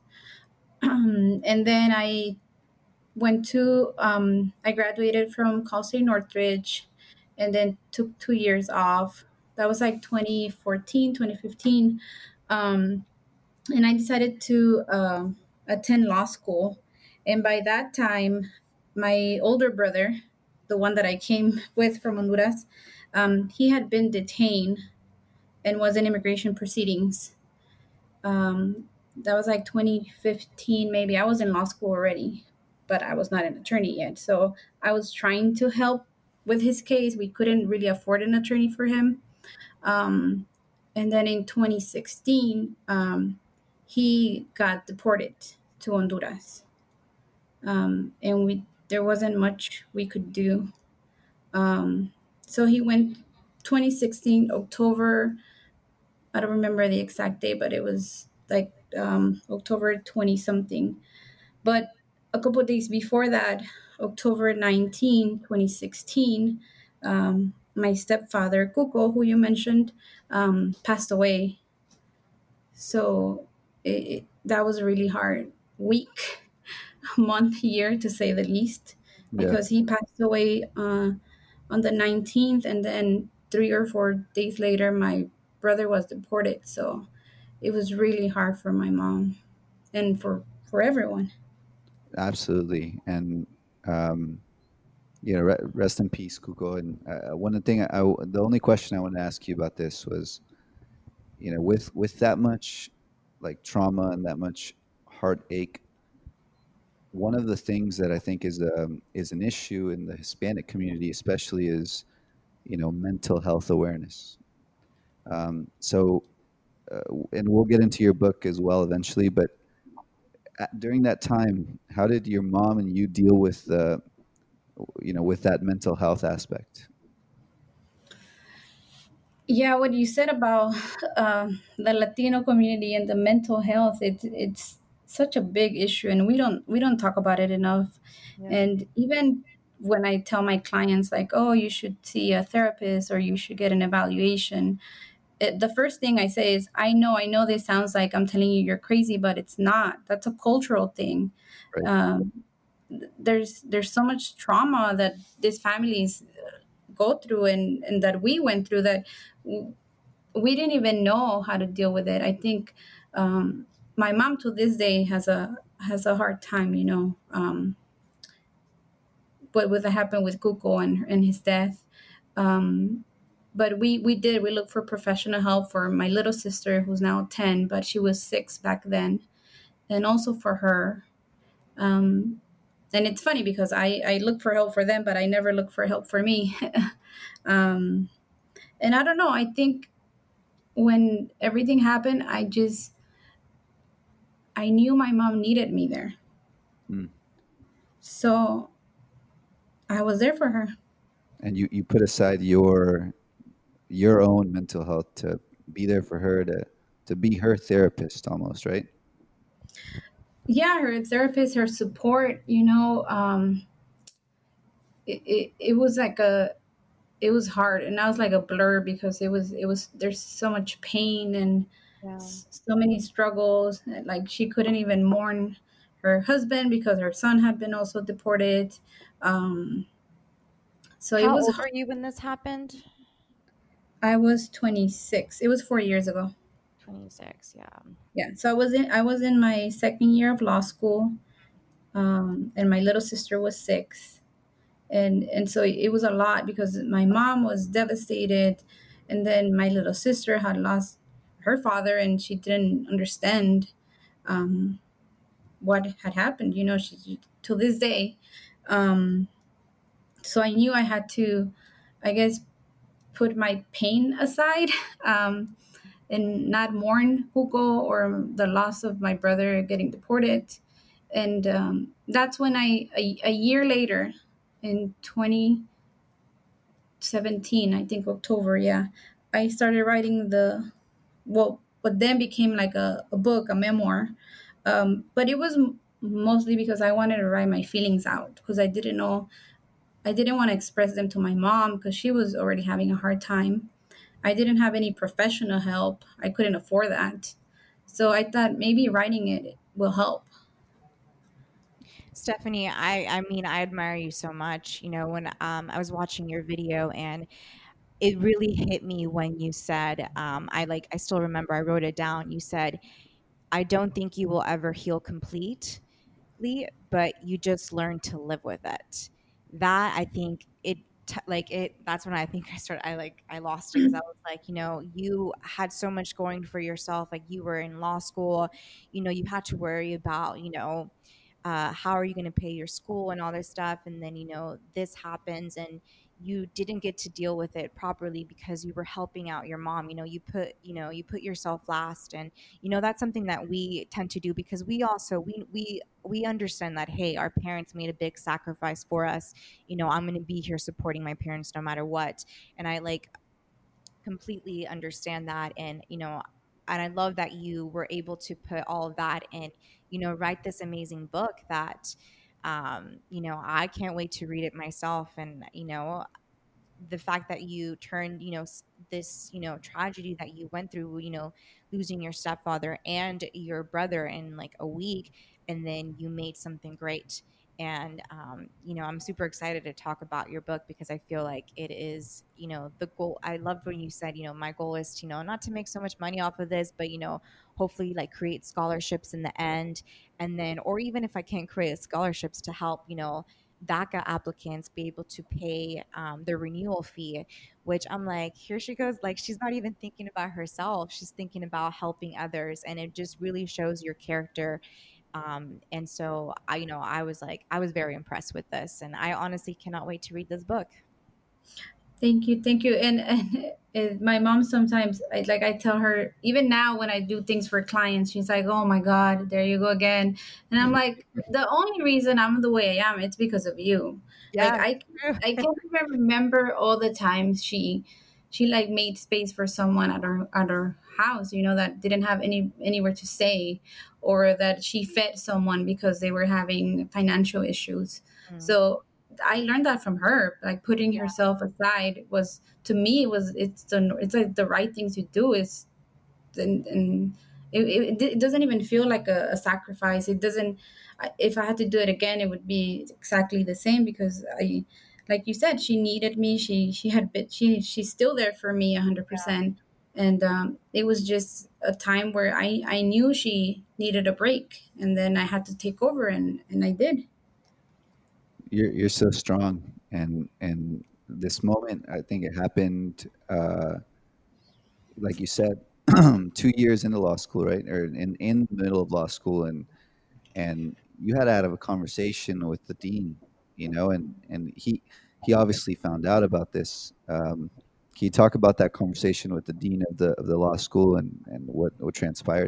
And then I went to um, I graduated from Cal State Northridge, and then took two years off. That was like twenty fourteen, twenty fifteen. Um, and I decided to um, attend law school. And by that time, my older brother, the one that I came with from Honduras, um, he had been detained and was in immigration proceedings. Um, that was like twenty fifteen, maybe. I was in law school already, but I was not an attorney yet. So I was trying to help with his case. We couldn't really afford an attorney for him. Um, and then in twenty sixteen, um, he got deported to Honduras. Um, and we there wasn't much we could do. Um, so he went twenty sixteen, October. I don't remember the exact date, but it was like um, October twenty something. But a couple of days before that, October nineteenth, twenty sixteen, um, my stepfather, Cuco, who you mentioned, um, passed away. So it, it, that was a really hard week, month, year to say the least, Yeah, because he passed away uh, on the nineteenth, and then three or four days later, my brother was deported. So it was really hard for my mom and for for everyone. absolutely. And um, you know, re- rest in peace, Kuko. And uh, one thing, I, I- the only question I want to ask you about this was, you know, with with that much like trauma and that much heartache, one of the things that I think is um, is an issue in the Hispanic community, especially, is you know mental health awareness. Um, so, uh, and we'll get into your book as well eventually. But at, during that time, how did your mom and you deal with the, you know, with that mental health aspect? Yeah, what you said about uh, the Latino community and the mental health, it's it's such a big issue, and we don't we don't talk about it enough. Yeah. And even when I tell my clients like, "Oh, you should see a therapist or you should get an evaluation," it, the first thing I say is, "I know, I know this sounds like I'm telling you you're crazy, but it's not. That's a cultural thing. Right. Um, there's there's so much trauma that these families go through, and and that we went through, that we didn't even know how to deal with it. I think um, my mom to this day has a has a hard time, you know, um, what what happened with Cuco and and his death. Um, but we we did we looked for professional help for my little sister, who's now ten, but she was six back then, and also for her. Um, and it's funny because I I look for help for them, but I never look for help for me. um, and I don't know. I think when everything happened, I just I knew my mom needed me there. Mm. So I was there for her. And you you put aside your your own mental health to be there for her, to to be her therapist almost, right? Yeah, her therapist, her support, you know, um, it, it, it was like a, it was hard. And that was like a blur because it was, it was, there's so much pain and Yeah. s- so many struggles. Like she couldn't even mourn her husband because her son had been also deported. Um, so it How was old hard. were you when this happened? I was twenty-six. It was four years ago. twenty-six, yeah. Yeah. So I was in, I was in my second year of law school. Um, and my little sister was six, and and so it was a lot because my mom was devastated, and then my little sister had lost her father, and she didn't understand um, what had happened. You know, she to this day. Um, so I knew I had to, I guess, put my pain aside. Um, and not mourn Hugo or the loss of my brother getting deported. And um, that's when I, a, a year later, in twenty seventeen, I think October, yeah, I started writing the, well, what then became like a, a book, a memoir. Um, but it was m- mostly because I wanted to write my feelings out because I didn't know I didn't want to express them to my mom because she was already having a hard time. I didn't have any professional help. I couldn't afford that. So I thought maybe writing it will help. Stephanie, I I mean, I admire you so much. You know, when um, I was watching your video, and it really hit me when you said, um, I like, I still remember, I wrote it down. You said, I don't think you will ever heal completely, but you just learn to live with it. That, I think it, t- like it, that's when I think I started, I like, I lost it because I was like, you know, you had so much going for yourself. Like you were in law school, you know, you had to worry about, you know, uh, how are you going to pay your school and all this stuff, and then you know this happens and you didn't get to deal with it properly because you were helping out your mom. You know, you put you know you put yourself last, and you know that's something that we tend to do because we also we we we understand that, hey, our parents made a big sacrifice for us. You know, I'm going to be here supporting my parents no matter what. And I like completely understand that. And you know, and I love that you were able to put all of that and you know write this amazing book that um you know I can't wait to read it myself. And you know, the fact that you turned, you know, s- this, you know, tragedy that you went through, you know, losing your stepfather and your brother in like a week, and then you made something great. And, um, you know, I'm super excited to talk about your book because I feel like it is, you know, the goal. I loved when you said, you know, my goal is to, you know, not to make so much money off of this, but, you know, hopefully like create scholarships in the end. And then, or even if I can't create scholarships to help, you know, DACA applicants be able to pay um, the renewal fee, which I'm like, here she goes. Like, she's not even thinking about herself. She's thinking about helping others. And it just really shows your character. Um, and so I, you know, I was like, I was very impressed with this. And I honestly cannot wait to read this book. Thank you, thank you. And, and, and my mom sometimes, I, like I tell her, even now when I do things for clients, she's like, "Oh my God, there you go again." And I'm like, the only reason I'm the way I am, it's because of you. Like Yeah, I, true. I can't even remember all the times she, she like made space for someone at her at her house, you know, that didn't have any anywhere to stay, or that she fed someone because they were having financial issues. Mm, So I learned that from her. Like putting herself aside was, to me, it was it's the it's like the right thing to do. Is and, and it, it, it doesn't even feel like a, a sacrifice. It doesn't. I- If I had to do it again, it would be exactly the same because I, like you said, she needed me. She she had been she she's still there for me a hundred percent. And um, it was just a time where I I knew she needed a break, and then I had to take over, and and I did. You're you're so strong, and and this moment, I think it happened, uh, like you said, two years into law school, right, or in in the middle of law school, and and you had to have a conversation with the dean, you know, and and he he obviously found out about this. Um, can you talk about that conversation with the dean of the of the law school and and what what transpired?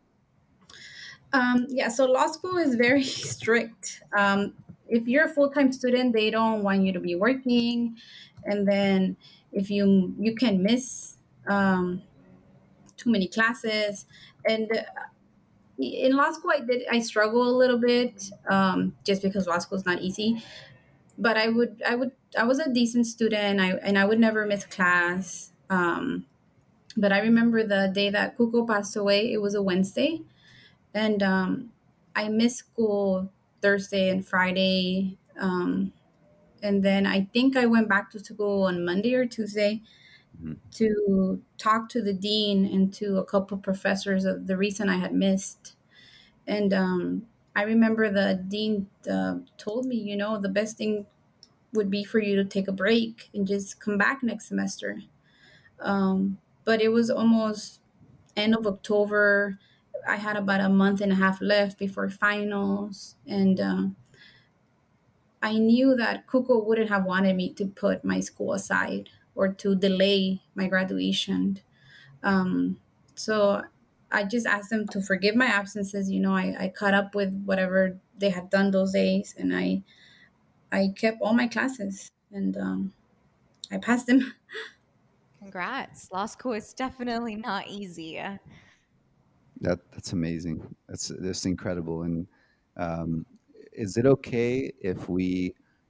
Um, yeah, so law school is very strict. Um, if you're a full time student, they don't want you to be working, and then if you you can miss um, too many classes. And uh, in law school, I did I struggle a little bit um, just because law school is not easy. But I would I would I was a decent student. I and I would never miss class. Um, but I remember the day that Cuco passed away. It was a Wednesday, and um, I missed school Thursday and Friday, um, and then I think I went back to school on Monday or Tuesday Mhm. to talk to the dean and to a couple professors of the reason I had missed. And um, I remember the dean uh, told me, you know, the best thing would be for you to take a break and just come back next semester. Um, but it was almost end of October. I had about a month and a half left before finals, and uh, I knew that Kuko wouldn't have wanted me to put my school aside or to delay my graduation. Um, so I just asked them to forgive my absences. You know, I, I caught up with whatever they had done those days, and I I kept all my classes, and um, I passed them. congrats. Law school is definitely not easy. That that's amazing. That's that's incredible. And um, is it okay if we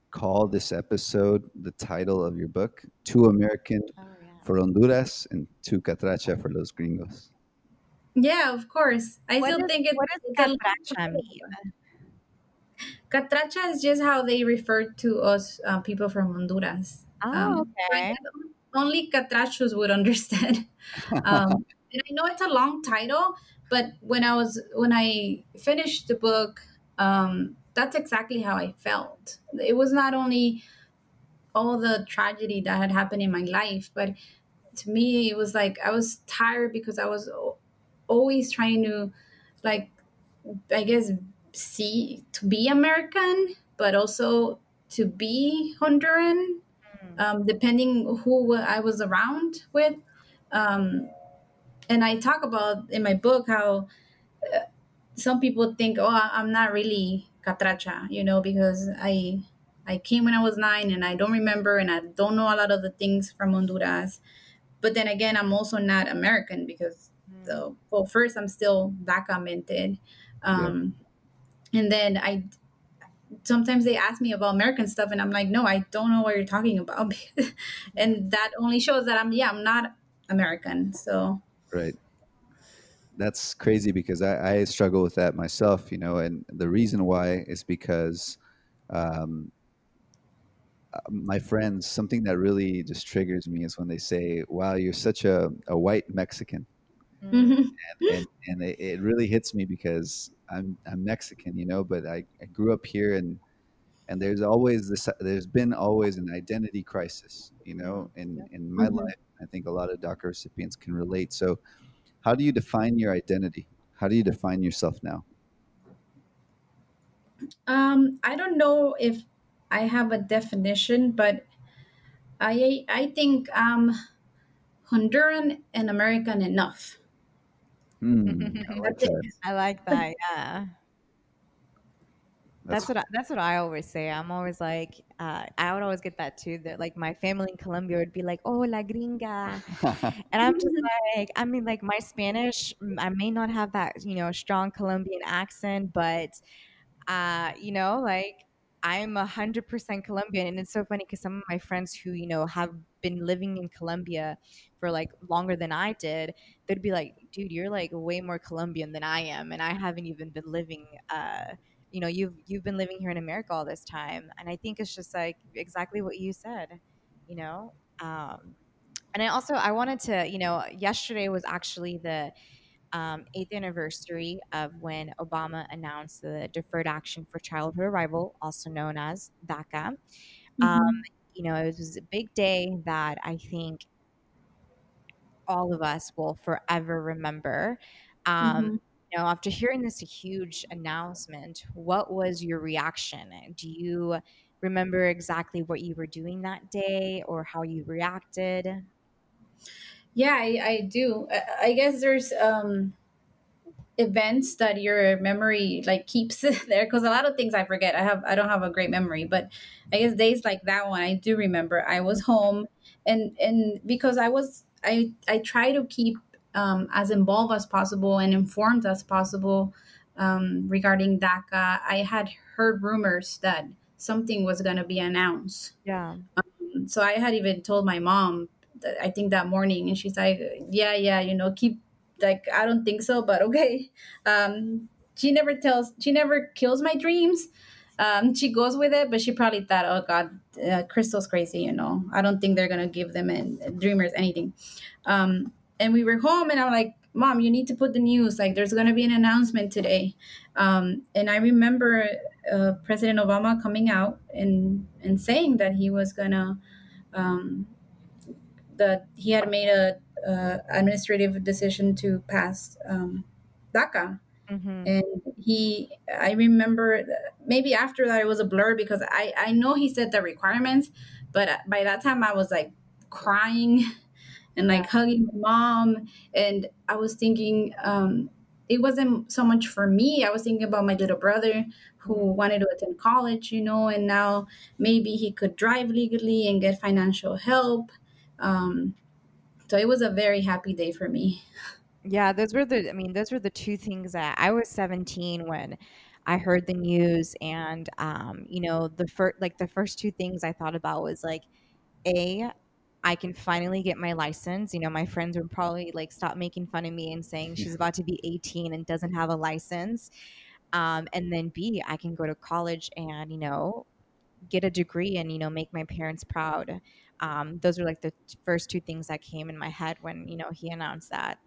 call this episode the title of your book, Too American Oh yeah. for Honduras and Too Catracha for Los Gringos. Yeah, of course. I What still does think it, what does it's a long catracha title. mean? Catracha is just how they refer to us, uh, people from Honduras. Oh, Um, so I okay. guess only catrachos would understand. Um, and I know it's a long title, but when I was when I finished the book, um, that's exactly how I felt. It was not only all the tragedy that had happened in my life, but to me, it was like I was tired because I was o- always trying to, like, I guess, see to be American, but also to be Honduran, Mm, um, depending who I was around with. Um, and I talk about in my book how some people think, oh, I- I'm not really catracha, you know, because I I came when I was nine and I don't remember and I don't know a lot of the things from Honduras. But then again, I'm also not American because mm, the well, first I'm still DACA minted. Yep. Um, and then I sometimes they ask me about American stuff, and I'm like, no, I don't know what you're talking about, mm. and that only shows that I'm yeah, I'm not American. So Right. That's crazy because I, I struggle with that myself, you know, and the reason why is because um, uh, my friends, something that really just triggers me is when they say, wow, you're such a, a white Mexican. Mm, mhm. And, and it, it really hits me because I'm, I'm Mexican, you know, but I, I grew up here and, and there's always this, there's been always an identity crisis, you know, mm. in, Yep. in my Mhm. life. I think a lot of DACA recipients can relate. So how do you define your identity? How do you define yourself now? um, I don't know if I have a definition, but I I think I'm Honduran and American enough. Hmm, I like That's it. that. I like that. Yeah. That's That's what I, that's what I always say. I'm always like, uh, I would always get that too. That like my family in Colombia would be like, "Oh, la gringa," and I'm just like, I mean, like my Spanish, mm, I may not have that, you know, strong Colombian accent, but uh, you know, like I'm a hundred percent Colombian, and it's so funny because some of my friends who you know have been living in Colombia for like longer than I did, they'd be like, "Dude, you're like way more Colombian than I am, and I haven't even been living." Uh, you know, you've you've been living here in America all this time, and I think it's just like exactly what you said. You know, um, and I also I wanted to, you know, yesterday was actually the um, eighth anniversary of when Obama announced the Deferred Action for Childhood Arrival, also known as DACA. Um, Mhm. you know, it was a big day that I think all of us will forever remember. Um, Mhm. you know, after hearing this huge announcement, what was your reaction? Do you remember exactly what you were doing that day or how you reacted? Yeah, I, I do. I, I guess there's um events that your memory like keeps there because a lot of things I forget. I have I don't have a great memory, but I guess days like that one I do remember. I was home and and because I was I I try to keep um, as involved as possible and informed as possible um, regarding DACA. I had heard rumors that something was going to be announced, Yeah. so I had even told my mom that I think that morning, and she's like, "Yeah, yeah, you know, keep like I don't think so, but okay." Um, she never tells, she never kills my dreams. Um, she goes with it, but she probably thought, "Oh God, uh, Crystal's crazy," you know. I don't think they're gonna give them and dreamers anything. Um, and we were home, and I'm like, "Mom, you need to put the news. Like, there's gonna be an announcement today." Um, and I remember uh, President Obama coming out and and saying that he was gonna um, that he had made a uh, administrative decision to pass um, DACA. Mm-hmm. And he, I remember maybe after that it was a blur because I, I know he said the requirements, but by that time I was like crying and Yeah. like hugging my mom. And I was thinking, um, it wasn't so much for me. I was thinking about my little brother who Mhm. wanted to attend college, you know, and now maybe he could drive legally and get financial help. Um, so it was a very happy day for me. Yeah, those were the I mean, those were the two things that I was seventeen when I heard the news, and um, you know, the first like the first two things I thought about was like, A, I can finally get my license. You know, my friends would probably like stop making fun of me and saying she's about to be eighteen and doesn't have a license. Um, and then B, I can go to college and, you know, get a degree and, you know, make my parents proud. Um, those are like the t- first two things that came in my head when, you know, he announced that.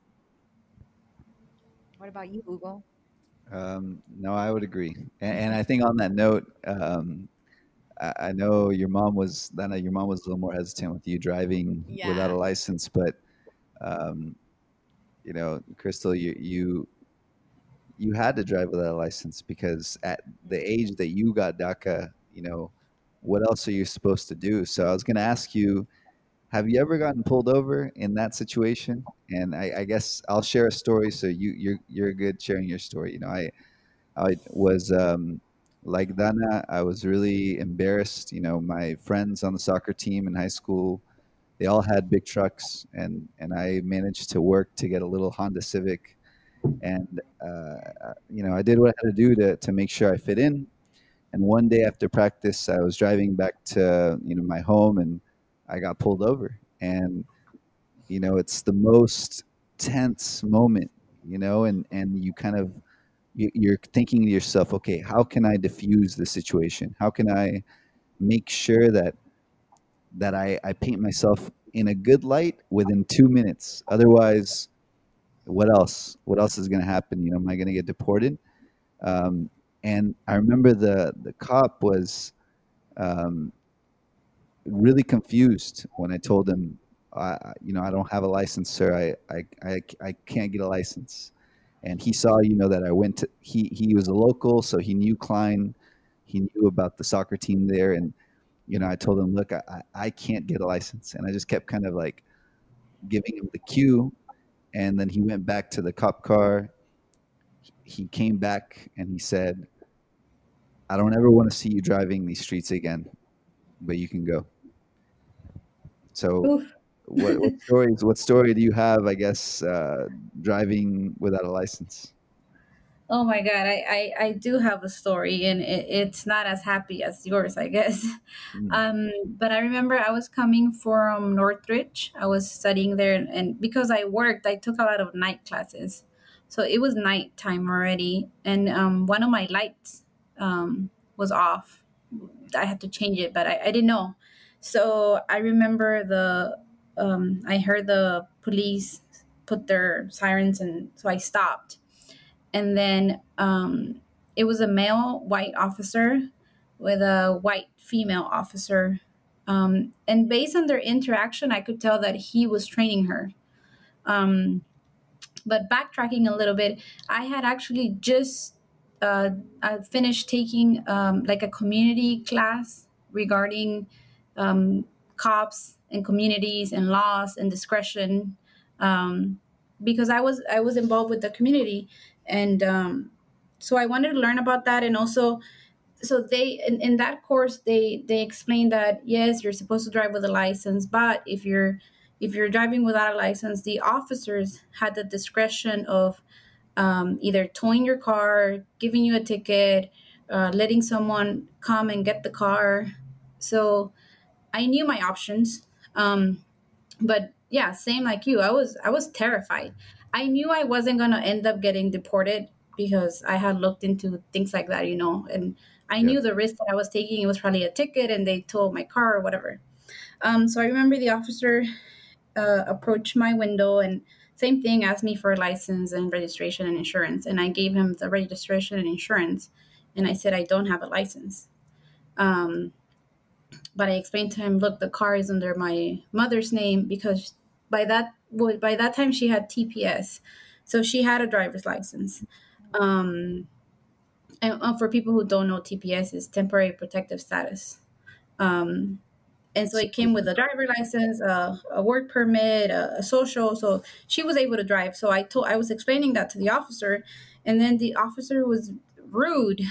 What about you, Google? Um, no, I would agree. And, and I think on that note, um, I, I know your mom was, Dana, your mom was a little more hesitant with you driving without a Yeah. license, but um, you know, Crystal, you you you had to drive without a license because at the age that you got DACA, you know, what else are you supposed to do? So I was going to ask you, have you ever gotten pulled over in that situation? And I, I guess I'll share a story. So you you're you're good sharing your story. You know, I I was um, like Dana. I was really embarrassed. You know, my friends on the soccer team in high school, they all had big trucks, and and I managed to work to get a little Honda Civic. And uh, you know, I did what I had to do to to make sure I fit in. And one day after practice, I was driving back to you know my home, and I got pulled over. And you know, it's the most tense moment. You know, and and you kind of you- you're thinking to yourself, okay, how can I diffuse the situation? How can I make sure that that I, I paint myself in a good light within two minutes? Otherwise, what else? What else is going to happen? You know, am I going to get deported? Um, and I remember the the cop was um, really confused when I told him, I, you know, I don't have a license, sir. I, I, I, I can't get a license. And he saw, you know, that I went to, he, he was a local, so he knew Klein. He knew about the soccer team there. And, you know, I told him, look, I, I I can't get a license. And I just kept kind of like giving him the cue. And then he went back to the cop car. He came back and he said, I don't ever want to see you driving these streets again, but you can go. So Oof. what what stories what story do you have, I guess, uh, driving without a license? Oh my God, I, I, I do have a story, and it, it's not as happy as yours, I guess. Mm, Um, but I remember I was coming from Northridge. I was studying there, and, and because I worked, I took a lot of night classes. So it was nighttime already, and um, one of my lights um, was off. I had to change it, but I, I didn't know. So I remember the um, I heard the police put their sirens, and so I stopped. And then um, it was a male white officer with a white female officer. Um, and based on their interaction, I could tell that he was training her. Um, but backtracking a little bit, I had actually just uh, I finished taking um, like a community class regarding um, cops and communities and laws and discretion, um, because I was I was involved with the community, and um, so I wanted to learn about that. And also, so they in, in that course they they explain that yes, you're supposed to drive with a license, but if you're if you're driving without a license, the officers had the discretion of um, either towing your car, giving you a ticket, uh, letting someone come and get the car. So I knew my options. Um, but yeah, same like you, i was i was terrified. I knew I wasn't going to end up getting deported because I had looked into things like that, you know, and I yeah. knew the risk that I was taking. It was probably a ticket and they towed my car or whatever. Um, so I remember the officer uh, approached my window and same thing, asked me for a license and registration and insurance, and I gave him the registration and insurance, and I said I don't have a license. um, but I explained to him, look, the car is under my mother's name because by that well, by that time she had T P S, so she had a driver's license. Um, and uh, for people who don't know, T P S is temporary protective status. Um, and so So, it came with a driver license, a, a work permit, a, a social. So she was able to drive. So I told I was explaining that to the officer, and then the officer was rude.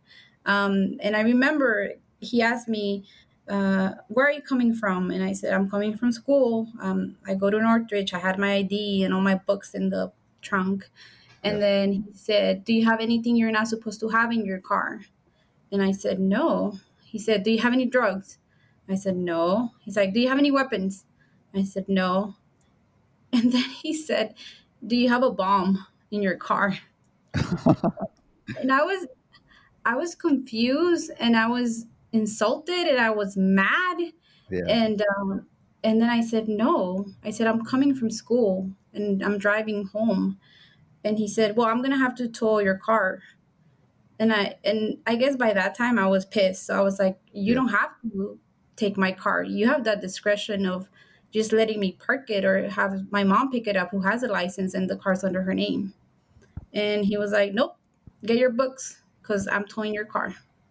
Um, and I remember he asked me, uh, where are you coming from? And I said, I'm coming from school. Um, I go to Northridge. I had my I D and all my books in the trunk. Yeah. And then he said, "Do you have anything you're not supposed to have in your car?" And I said, "No." He said, "Do you have any drugs?" I said, "No." He's like, "Do you have any weapons?" I said, "No." And then he said, "Do you have a bomb in your car?" And I was I was confused and I was insulted and I was mad. Yeah. And um, and then I said, "No." I said, "I'm coming from school and I'm driving home." And he said, "Well, I'm gonna have to tow your car." And I and I guess by that time I was pissed. So I was like, "You Yeah. don't have to take my car. You have that discretion of just letting me park it or have my mom pick it up who has a license and the car's under her name." And he was like, "Nope, get your books because I'm towing your car."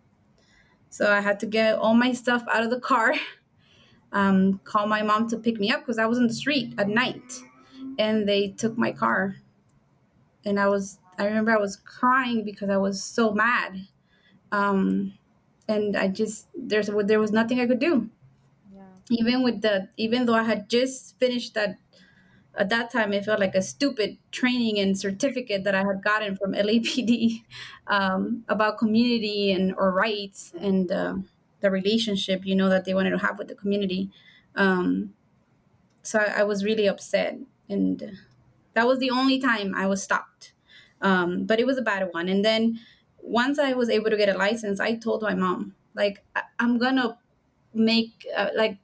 So I had to get all my stuff out of the car, um, call my mom to pick me up because I was in the street at night. And they took my car. And I was, I remember I was crying because I was so mad. Um, and I just, there's, there was nothing I could do. Yeah. Even with the, even though I had just finished that, at that time it felt like a stupid training and certificate that I had gotten from L A P D, um, about community and or rights and uh, the relationship, you know, that they wanted to have with the community. Um, so I, I was really upset, and that was the only time I was stopped. Um, but it was a bad one. And then once I was able to get a license, I told my mom, like, I- I'm gonna make uh, like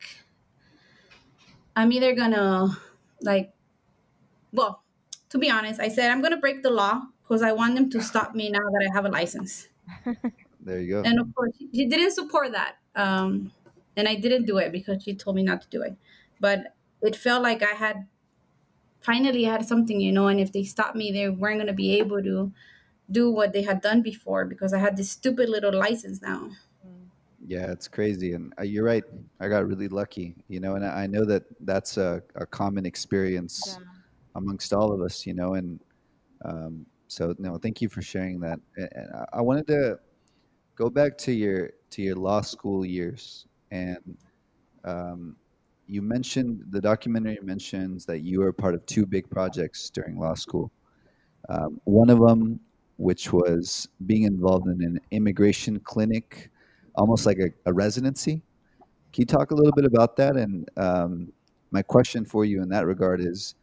I'm either gonna like well, to be honest, I said I'm gonna break the law because I want them to stop me now that I have a license. There you go. And of course, she didn't support that, um, and I didn't do it because she told me not to do it. But it felt like I had finally had something, you know. And if they stopped me, they weren't gonna be able to do what they had done before because I had this stupid little license now. Mm. Yeah, it's crazy, and uh, you're right. I got really lucky, you know, and I I know that that's a, a common Yeah. experience amongst all of us, you know, and um, so no, thank you for sharing that. And and I I wanted to go back to your to your law school years, and um, you mentioned the documentary mentions that you were part of two big projects during law school. Um, one of them, which was being involved in an immigration clinic, almost like a, a residency. Can you talk a little bit about that? And um, my question for you in that regard is,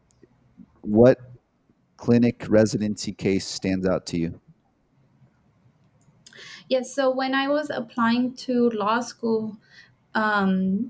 what clinic residency case stands out to you? Yes. So when I was applying to law school, um,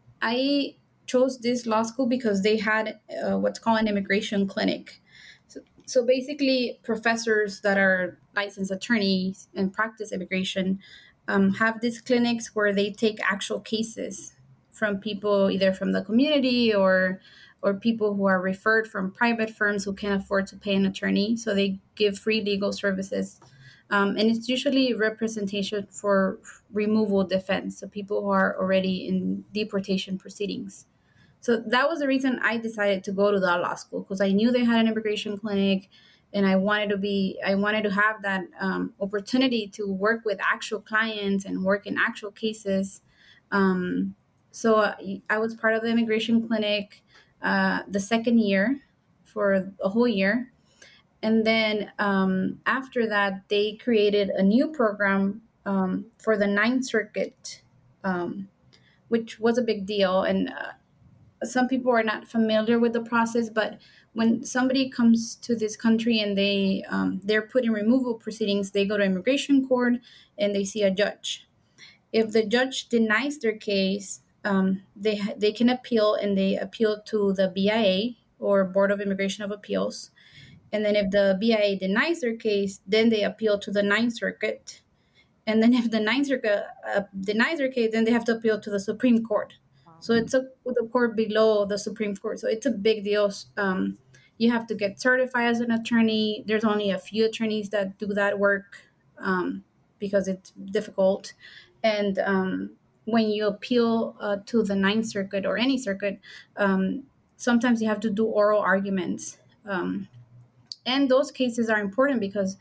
I chose this law school because they had uh, what's called an immigration clinic. So, so basically, professors that are licensed attorneys and practice immigration um, have these clinics where they take actual cases from people either from the community or or people who are referred from private firms who can't afford to pay an attorney. So they give free legal services, um, and it's usually representation for removal defense, so people who are already in deportation proceedings. So that was the reason I decided to go to the law school because I knew they had an immigration clinic, and I wanted to be I wanted to have that um, opportunity to work with actual clients and work in actual cases. Um, so uh, I was part of the immigration clinic uh, the second year for a whole year, and then um, after that, they created a new program um, for the Ninth Circuit, um, which was a big deal. And uh, some people are not familiar with the process, but when somebody comes to this country and they um, they're put in removal proceedings, they go to immigration court and they see a judge. If the judge denies their case, um, they ha- they can appeal, and they appeal to the B I A, or Board of Immigration of Appeals. And then if the B I A denies their case, then they appeal to the Ninth Circuit. And then if the Ninth Circuit uh, denies their case, then they have to appeal to the Supreme Court. Wow. So it's a the court below the Supreme Court. So it's a big deal. Um, you have to get certified as an attorney. There's only a few attorneys that do that work, um, because it's difficult. And um, when you appeal uh, to the Ninth Circuit or any circuit, um, sometimes you have to do oral arguments. Um, and those cases are important because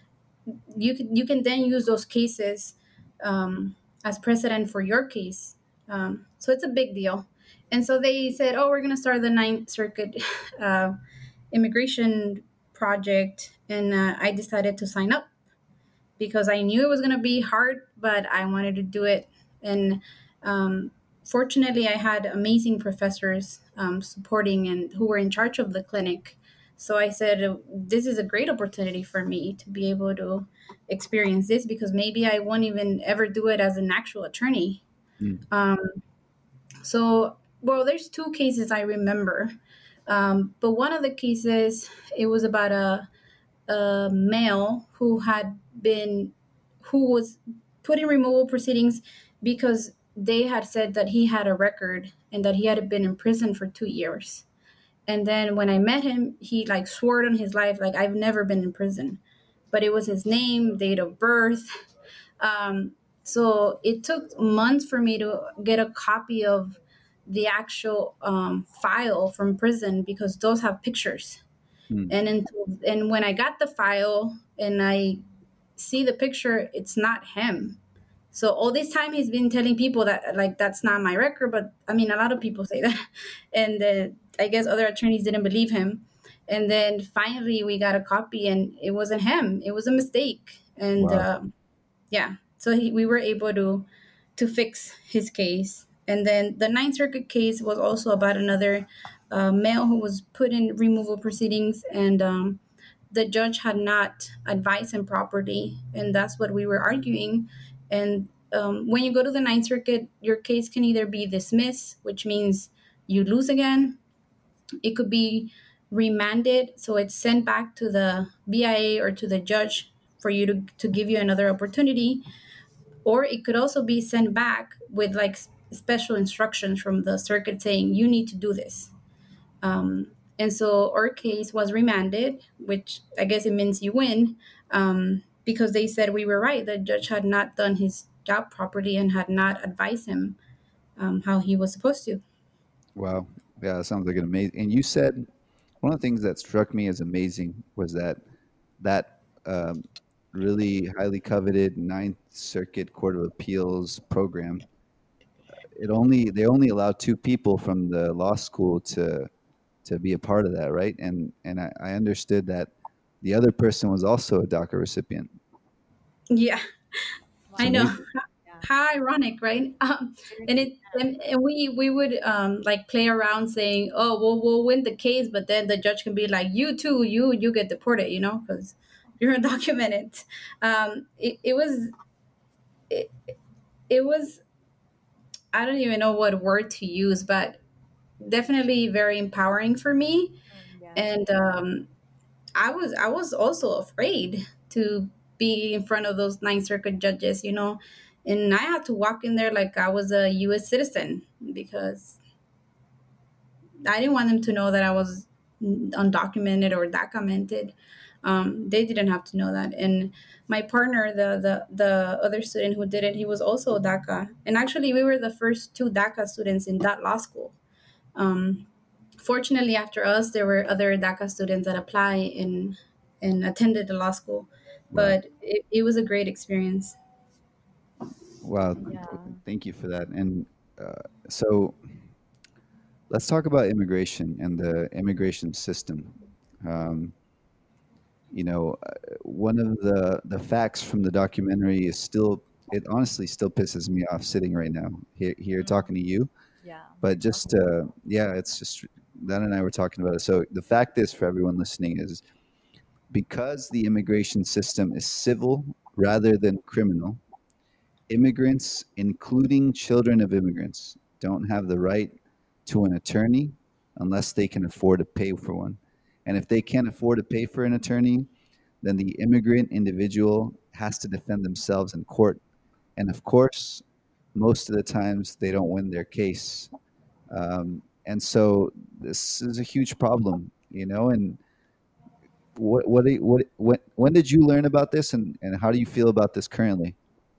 you can you can then use those cases um, as precedent for your case. Um, so it's a big deal. And so they said, "Oh, we're going to start the Ninth Circuit uh, immigration project, and uh, I decided to sign up because I knew it was going to be hard, but I wanted to do it. And um, fortunately, I had amazing professors um, supporting and who were in charge of the clinic. So I said, uh, this is a great opportunity for me to be able to experience this because maybe I won't even ever do it as an actual attorney. Mm. Um, so, well, there's two cases I remember. Um, but one of the cases, it was about a a male who had been who was put in removal proceedings because they had said that he had a record and that he had been in prison for two years. And then when I met him, he like swore on his life, like I've never been in prison. But it was his name, date of birth. Um, so it took months for me to get a copy of the actual um, file from prison because those have pictures. Mm. And until, and when I got the file and I see the picture, it's not him. So all this time he's been telling people that like that's not my record, but I mean a lot of people say that, and uh, I guess other attorneys didn't believe him. And then finally we got a copy, and it wasn't him. It was a mistake, and Wow. uh, yeah, so he, we were able to to fix his case. And then the Ninth Circuit case was also about another uh, male who was put in removal proceedings, and um, the judge had not advised him properly, and that's what we were arguing. And um, when you go to the Ninth Circuit, your case can either be dismissed, which means you lose again. It could be remanded, so it's sent back to the B I A or to the judge for you to, to give you another opportunity, or it could also be sent back with like special instructions from the circuit saying you need to do this. Um, and so our case was remanded, which I guess it means you win, um, because they said we were right. The judge had not done his job properly and had not advised him um, how he was supposed to. Wow. Yeah, that sounds like an amazing. And you said one of the things that struck me as amazing was that that um, really highly coveted Ninth Circuit Court of Appeals program. It only they only allowed two people from the law school to to be a part of that, right? And and I, I understood that the other person was also a DACA recipient. Yeah, It's I know. amazing. Wow. Yeah. How ironic, right? Um, and it and, and we we would um, like play around saying, "Oh, we'll we'll win the case," but then the judge can be like, "You too, you you get deported," you know, because you're undocumented. Um, it, it was it, it was I don't even know what word to use, but definitely very empowering for me. Mm, yes. And um, I was I was also afraid to be in front of those Ninth Circuit judges, you know, and I had to walk in there like I was a U S citizen because I didn't want them to know that I was undocumented or documented. Um, they didn't have to know that. And my partner, the the the other student who did it, he was also a DACA. And actually, we were the first two DACA students in that law school. Um, Fortunately, after us, there were other DACA students that applied and and attended the law school. Wow. But it, it was a great experience. Wow. Yeah. Thank you for that. And uh, so let's talk about immigration and the immigration system. Um, you know, uh, one of the the facts from the documentary is still, it honestly still pisses me off sitting right now here, here Mm, talking to you. yeah. But just, uh, yeah, it's just, Dan and I were talking about it. So the fact is, for everyone listening, is because the immigration system is civil rather than criminal, immigrants, including children of immigrants, don't have the right to an attorney unless they can afford to pay for one. And if they can't afford to pay for an attorney, then the immigrant individual has to defend themselves in court. And of course, most of the times they don't win their case. Um, and so this is a huge problem, you know. And what, what, do you- what, when, when did you learn about this, and, and how do you feel about this currently?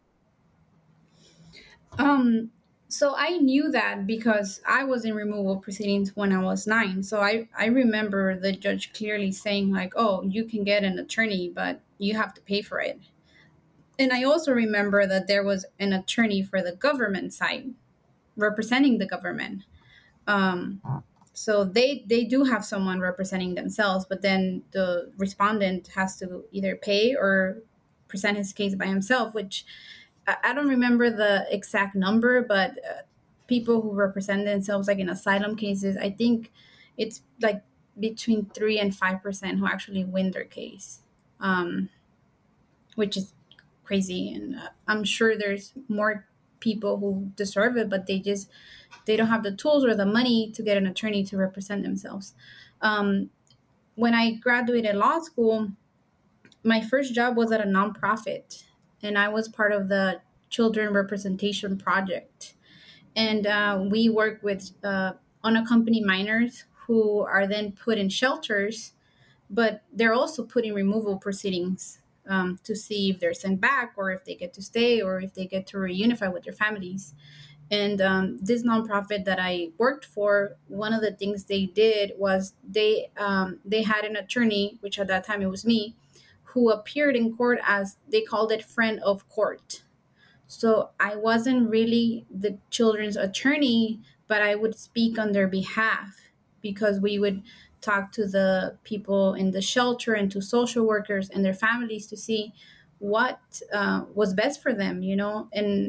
Um, so I knew that because I was in removal proceedings when I was nine. So I, I remember the judge clearly saying like, "Oh, you can get an attorney, but you have to pay for it." And I also remember that there was an attorney for the government side representing the government. Um, so they they do have someone representing themselves, but then the respondent has to either pay or present his case by himself, which I, I don't remember the exact number, but uh, people who represent themselves, like in asylum cases, I think it's like between three and five percent who actually win their case, um, which is crazy. And uh, I'm sure there's more people who deserve it, but they just they don't have the tools or the money to get an attorney to represent themselves. Um, when I graduated law school, my first job was at a nonprofit, and I was part of the Children Representation Project. And uh, we work with uh, unaccompanied minors who are then put in shelters, but they're also put in removal proceedings um, to see if they're sent back or if they get to stay or if they get to reunify with their families. And um, this nonprofit that I worked for, one of the things they did was they um, they had an attorney, which at that time it was me, who appeared in court as they called it friend of court. So I wasn't really the children's attorney, but I would speak on their behalf because we would talk to the people in the shelter and to social workers and their families to see what uh, was best for them, you know. And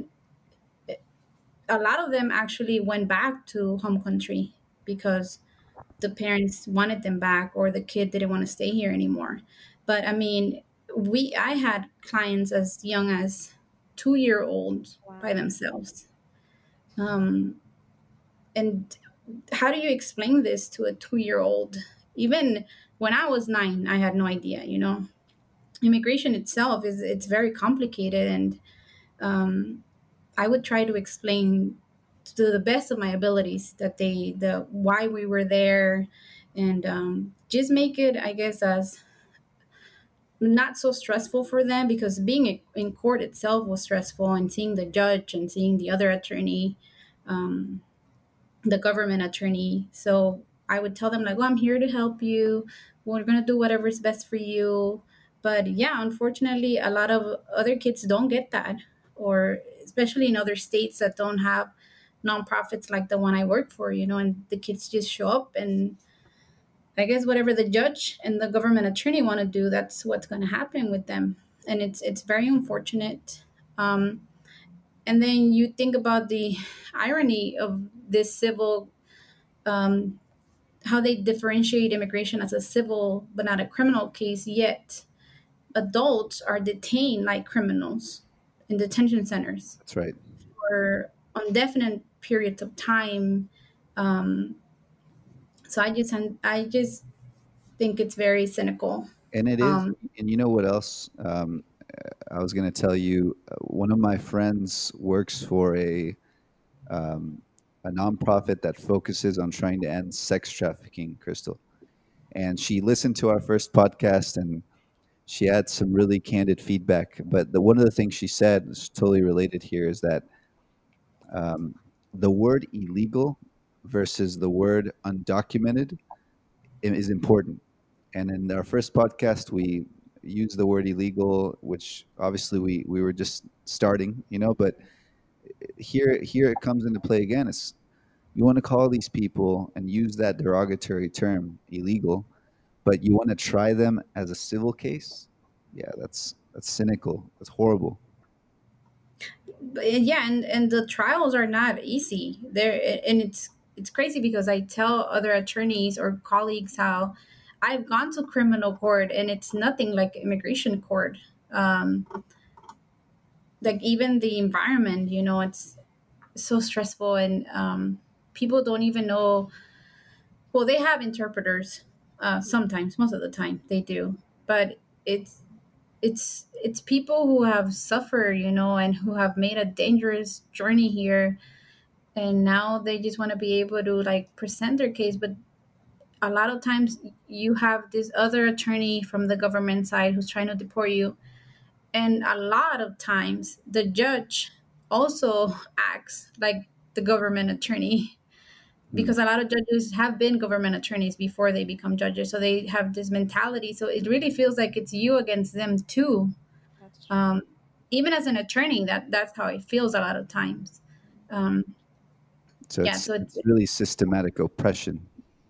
a lot of them actually went back to home country because the parents wanted them back or the kid didn't want to stay here anymore. But I mean, we I had clients as young as two year olds by Wow. themselves. Um, and how do you explain this to a two year old? Even when I was nine, I had no idea. You know, immigration itself is it's very complicated, and um, I would try to explain to the best of my abilities that they the why we were there, and um, just make it, I guess, as not so stressful for them because being in court itself was stressful, and seeing the judge and seeing the other attorney, um, the government attorney. So I would tell them like, "Well, I'm here to help you. We're gonna do whatever is best for you." But yeah, unfortunately, a lot of other kids don't get that, or especially in other states that don't have nonprofits like the one I work for. You know, and the kids just show up, and I guess whatever the judge and the government attorney want to do, that's what's going to happen with them, and it's it's very unfortunate. Um, and then you think about the irony of this civil um, how they differentiate immigration as a civil but not a criminal case, yet adults are detained like criminals in detention centers That's right. for indefinite periods of time. Um, so I just I just think it's very cynical. And it is, Um, and you know what else? Um, I was going to tell you, uh, one of my friends works for a um, a nonprofit that focuses on trying to end sex trafficking, Crystal. And she listened to our first podcast and she had some really candid feedback. But the, one of the things she said is totally related here is that um, the word illegal versus the word undocumented i- is important. And in our first podcast, we used the word illegal, which obviously we, we were just starting, you know, but here here it comes into play again. It's you want to call these people and use that derogatory term illegal, but you want to try them as a civil case. Yeah, that's that's cynical. That's horrible. but yeah, and and the trials are not easy there, and it's it's crazy because I tell other attorneys or colleagues how I've gone to criminal court and it's nothing like immigration court. Um, like even the environment, you know, it's so stressful, and um, people don't even know. Well, they have interpreters uh, sometimes, most of the time they do, but it's it's it's people who have suffered, you know, and who have made a dangerous journey here, and now they just want to be able to like present their case. But a lot of times you have this other attorney from the government side who's trying to deport you, and a lot of times the judge also acts like the government attorney Hmm. because a lot of judges have been government attorneys before they become judges, so they have this mentality, so it really feels like it's you against them too. That's true. um, Even as an attorney, that that's how it feels a lot of times. um, So yeah, it's so it's it's really systematic oppression.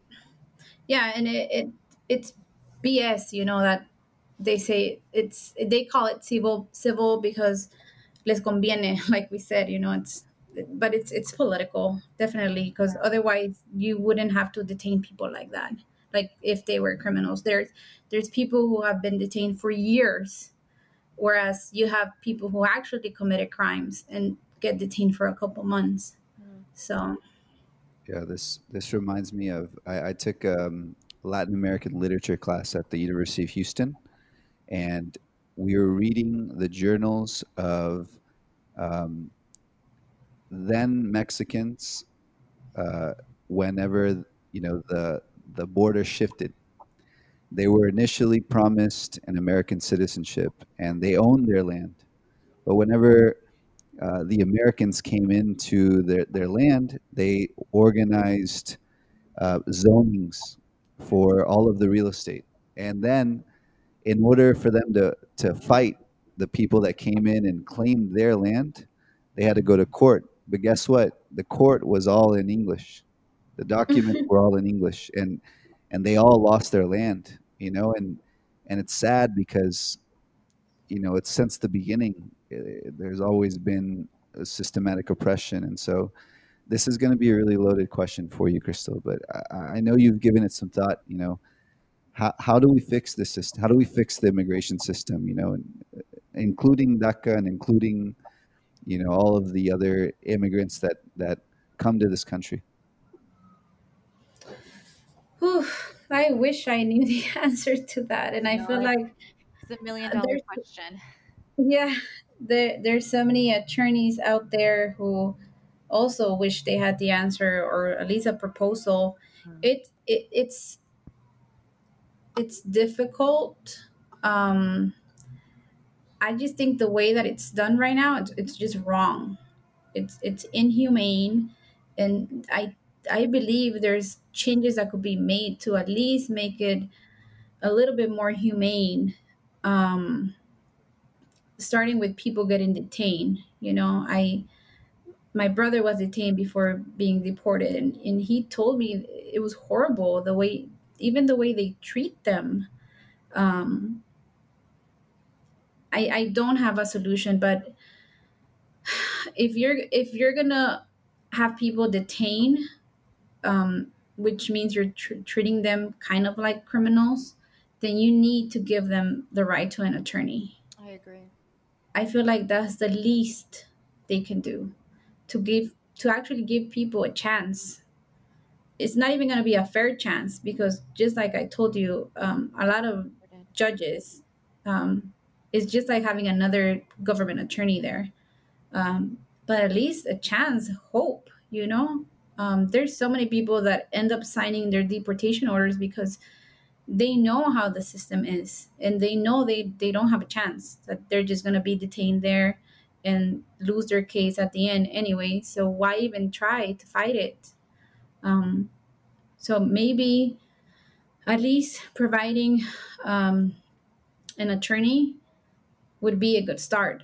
Yeah, and it, it it's B S, you know, that they say it's they call it civil civil because les conviene, like we said, you know, it's but it's it's political, definitely, because otherwise you wouldn't have to detain people like that. Like if they were criminals. There's there's people who have been detained for years, whereas you have people who actually committed crimes and get detained for a couple months. Mm. So Yeah, this this reminds me of I, I took um, Latin American literature class at the University of Houston, and we were reading the journals of um, then Mexicans uh, whenever you know the the border shifted. They were initially promised an American citizenship, and they owned their land. But whenever uh, the Americans came into their, their land, they organized uh, zonings for all of the real estate. And then, in order for them to, to fight the people that came in and claimed their land, they had to go to court. But guess what? The court was all in English. The documents were all in English, and and they all lost their land. You know, and and it's sad because you know it's since the beginning. eh, There's always been a systematic oppression, and so this is going to be a really loaded question for you, Crystal. But I, I know you've given it some thought. You know, how how do we fix this system? How do we fix the immigration system? You know, and, uh, including DACA and including you know all of the other immigrants that that come to this country. whew, I wish I knew the answer to that. And I I know feel it's, like it's a million uh, dollar there's question. yeah, there there's so many attorneys out there who also wish they had the answer or at least a proposal. Mm. It, it it's it's difficult. Um, I just think the way that it's done right now, it's, it's just wrong. It's it's inhumane, and I I believe there's changes that could be made to at least make it a little bit more humane. Um, starting with people getting detained. You know, I my brother was detained before being deported, and, and he told me it was horrible the way even the way they treat them. Um, I, I don't have a solution, but if you're if you're gonna have people detained, um, which means you're tr- treating them kind of like criminals, then you need to give them the right to an attorney. I agree. I feel like that's the least they can do to give to actually give people a chance. It's not even going to be a fair chance because just like I told you, um, a lot of Important. judges, um, it's just like having another government attorney there. Um, but at least a chance, hope, you know. Um, there's so many people that end up signing their deportation orders because they know how the system is and they know they, they don't have a chance, that they're just going to be detained there and lose their case at the end anyway. So why even try to fight it? Um, so maybe at least providing um, an attorney would be a good start.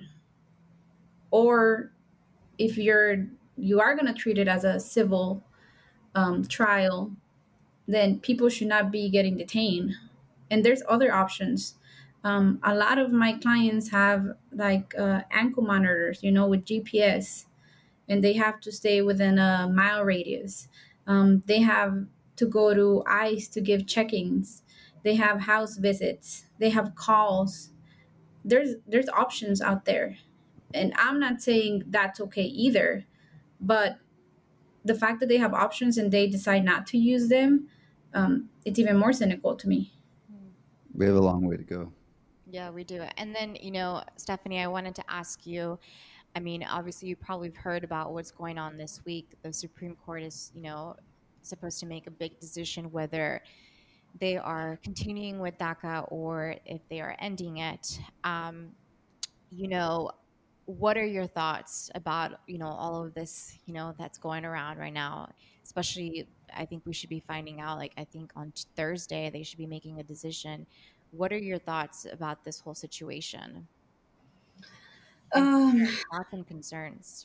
Or if you're you are going to treat it as a civil um, trial, then people should not be getting detained. And there's other options. Um, a lot of my clients have like uh, ankle monitors, you know, with G P S, and they have to stay within a mile radius. Um, they have to go to ICE to give check-ins. They have house visits. They have calls. There's there's options out there, and I'm not saying that's okay either. But the fact that they have options and they decide not to use them, um, it's even more cynical to me. Mm. We have a long way to go. Yeah, we do. And then, you know, Stephanie, I wanted to ask you, I mean, obviously you probably have heard about what's going on this week. The Supreme Court is, you know, supposed to make a big decision whether they are continuing with DACA or if they are ending it. Um, you know, what are your thoughts about, you know, all of this, you know, that's going around right now? Especially, I think we should be finding out, like, I think on t- Thursday, they should be making a decision. What are your thoughts about this whole situation? And Um, thoughts and concerns?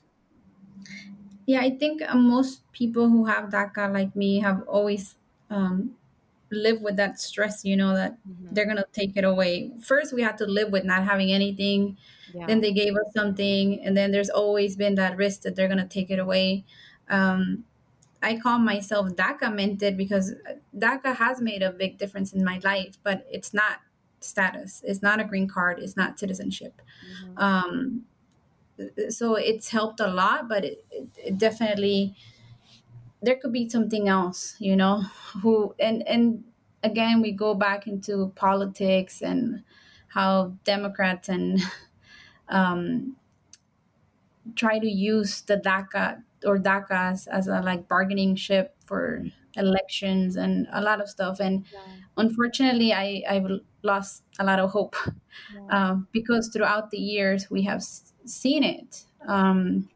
yeah, I think uh, most people who have DACA like me have always um, live with that stress, you know, that they're Hmm. going to take it away. First, we had to live with not having anything. Then Yeah. they gave us something. And then there's always been that risk that they're going to take it away. Um, I call myself DACA minted because DACA has made a big difference in my life, but it's not status. It's not a green card. It's not citizenship. Hmm. Um, so it's helped a lot, but it, it, it definitely, there could be something else, you know, who, and, and again, we go back into politics and how Democrats and um, try to use the DACA or DACAs as a like bargaining chip for elections and a lot of stuff. And Yeah. unfortunately, I, I've lost a lot of hope Yeah. um, because throughout the years we have s- seen it. Um,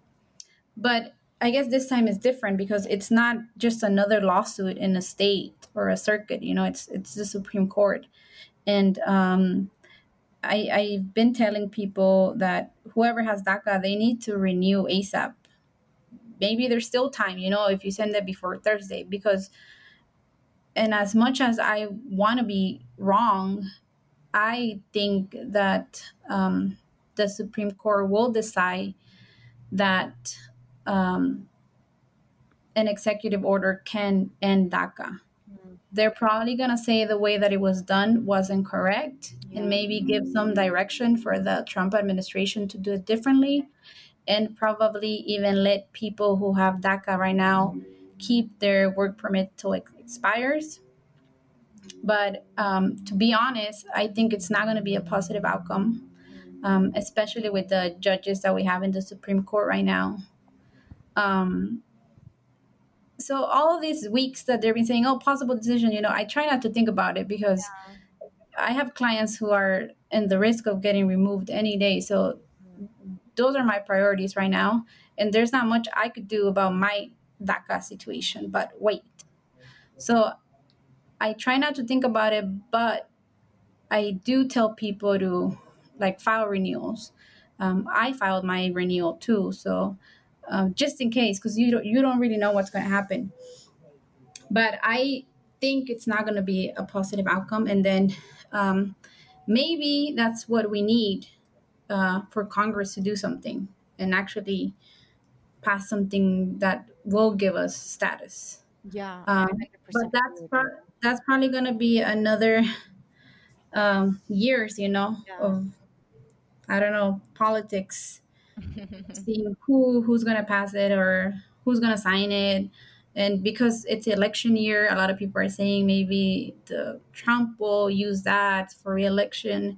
but I guess this time is different because it's not just another lawsuit in a state or a circuit. You know, it's it's the Supreme Court, and um, I, I've been telling people that whoever has DACA, they need to renew ASAP. Maybe there's still time, you know, if you send it before Thursday, because, and as much as I want to be wrong, I think that um, the Supreme Court will decide that um, an executive order can end DACA. Mm. They're probably going to say the way that it was done wasn't correct and Yeah. maybe give some direction for the Trump administration to do it differently, and probably even let people who have DACA right now keep their work permit till it expires. But um, to be honest, I think it's not going to be a positive outcome, Mm. um, especially with the judges that we have in the Supreme Court right now. Um, so all of these weeks that they've been saying, "Oh, possible decision," you know, I try not to think about it because I have clients who are in the risk of getting removed any day. So Mm. those are my priorities right now, and there's not much I could do about my DACA situation. But wait, so I try not to think about it, but I do tell people to like file renewals. Um, I filed my renewal too, so um, just in case, because you don't, you don't really know what's going to happen. But I think it's not going to be a positive outcome, and then um, maybe that's what we need uh, for Congress to do something and actually pass something that will give us status. Yeah. I Um, but one hundred percent agree that's with you. pro- that's probably going to be another um, years, you know, Yeah. of I don't know politics, seeing who who's going to pass it or who's going to sign it. And because it's election year, a lot of people are saying maybe the Trump will use that for reelection.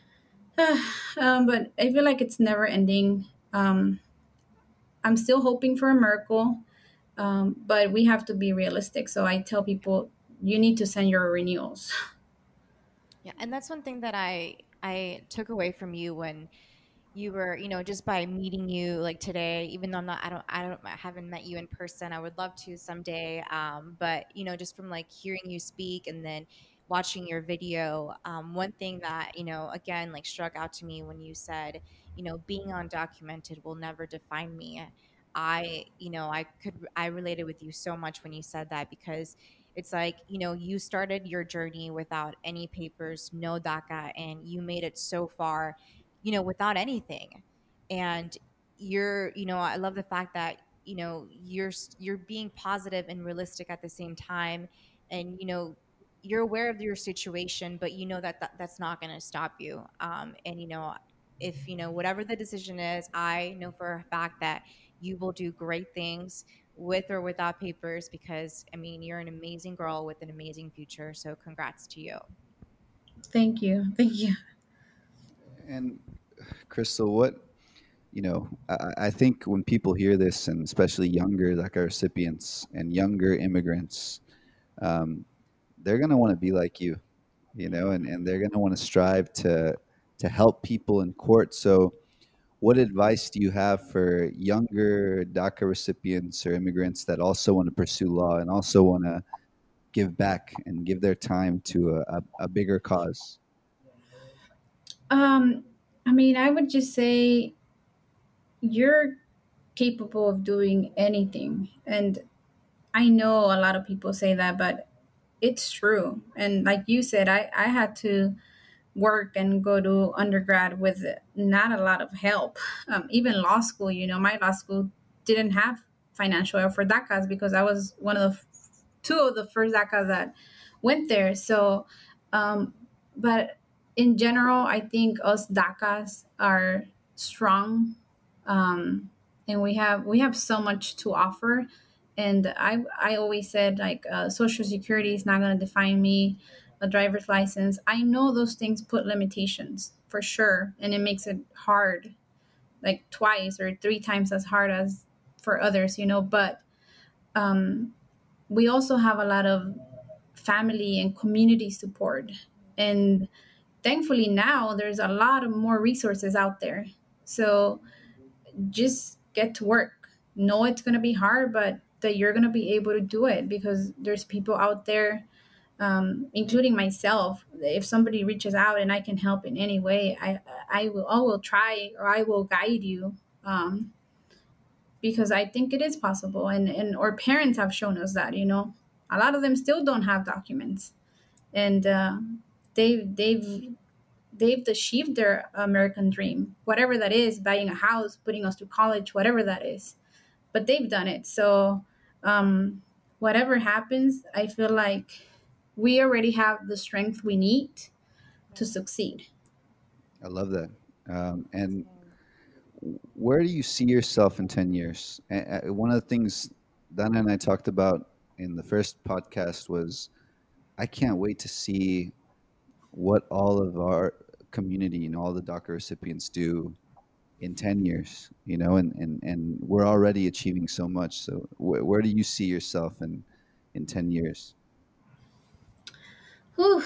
um, but I feel like it's never ending. Um, I'm still hoping for a miracle, um, but we have to be realistic. So I tell people you need to send your renewals. Yeah, and that's one thing that I I took away from you when you were, you know, just by meeting you like today, even though I'm not, I don't, I don't, I haven't met you in person. I would love to someday. Um, but you know, just from like hearing you speak and then watching your video, um, one thing that, you know, again, like struck out to me when you said, you know, being undocumented will never define me. I, you know, I could, I related with you so much when you said that because it's like, you know, you started your journey without any papers, no DACA, and you made it so far, you know, without anything. And you're, you know, I love the fact that, you know, you're you're being positive and realistic at the same time. And, you know, you're aware of your situation, but you know that, that that's not going to stop you. Um, and, you know, if, you know, whatever the decision is, I know for a fact that you will do great things with or without papers because, I mean, you're an amazing girl with an amazing future. So congrats to you. Thank you. Thank you. And Crystal, what you know, I, I think when people hear this, and especially younger DACA recipients and younger immigrants, um, they're gonna want to be like you, you know, and, and they're gonna want to strive to to help people in court. So, what advice do you have for younger DACA recipients or immigrants that also want to pursue law and also want to give back and give their time to a, a, a bigger cause? Um, I mean, I would just say you're capable of doing anything. And I know a lot of people say that, but it's true. And like you said, I, I had to work and go to undergrad with not a lot of help. Um, even law school, you know, my law school didn't have financial help for DACAs because I was one of the two of the first DACAs that went there. So, um, but in general, I think us DACAs are strong, um, and we have we have so much to offer. And I I always said like uh, Social Security is not going to define me. A driver's license. I know those things put limitations for sure, and it makes it hard, like twice or three times as hard as for others, you know. But um, we also have a lot of family and community support, and thankfully now there's a lot of more resources out there. So just get to work. Know it's going to be hard, but that you're going to be able to do it because there's people out there, um, including myself. If somebody reaches out and I can help in any way, I I will I will try or I will guide you, um, because I think it is possible. And and our parents have shown us that. You know, a lot of them still don't have documents, and uh, they've they've they've achieved their American dream, whatever that is, buying a house, putting us through college, whatever that is. But they've done it. So um, whatever happens, I feel like we already have the strength we need to succeed. I love that. Um, and where do you see yourself in ten years? A- a- One of the things Dana and I talked about in the first podcast was I can't wait to see what all of our community and all the DACA recipients do in ten years, you know, and, and, and we're already achieving so much. So wh- where do you see yourself in, in ten years? Whew.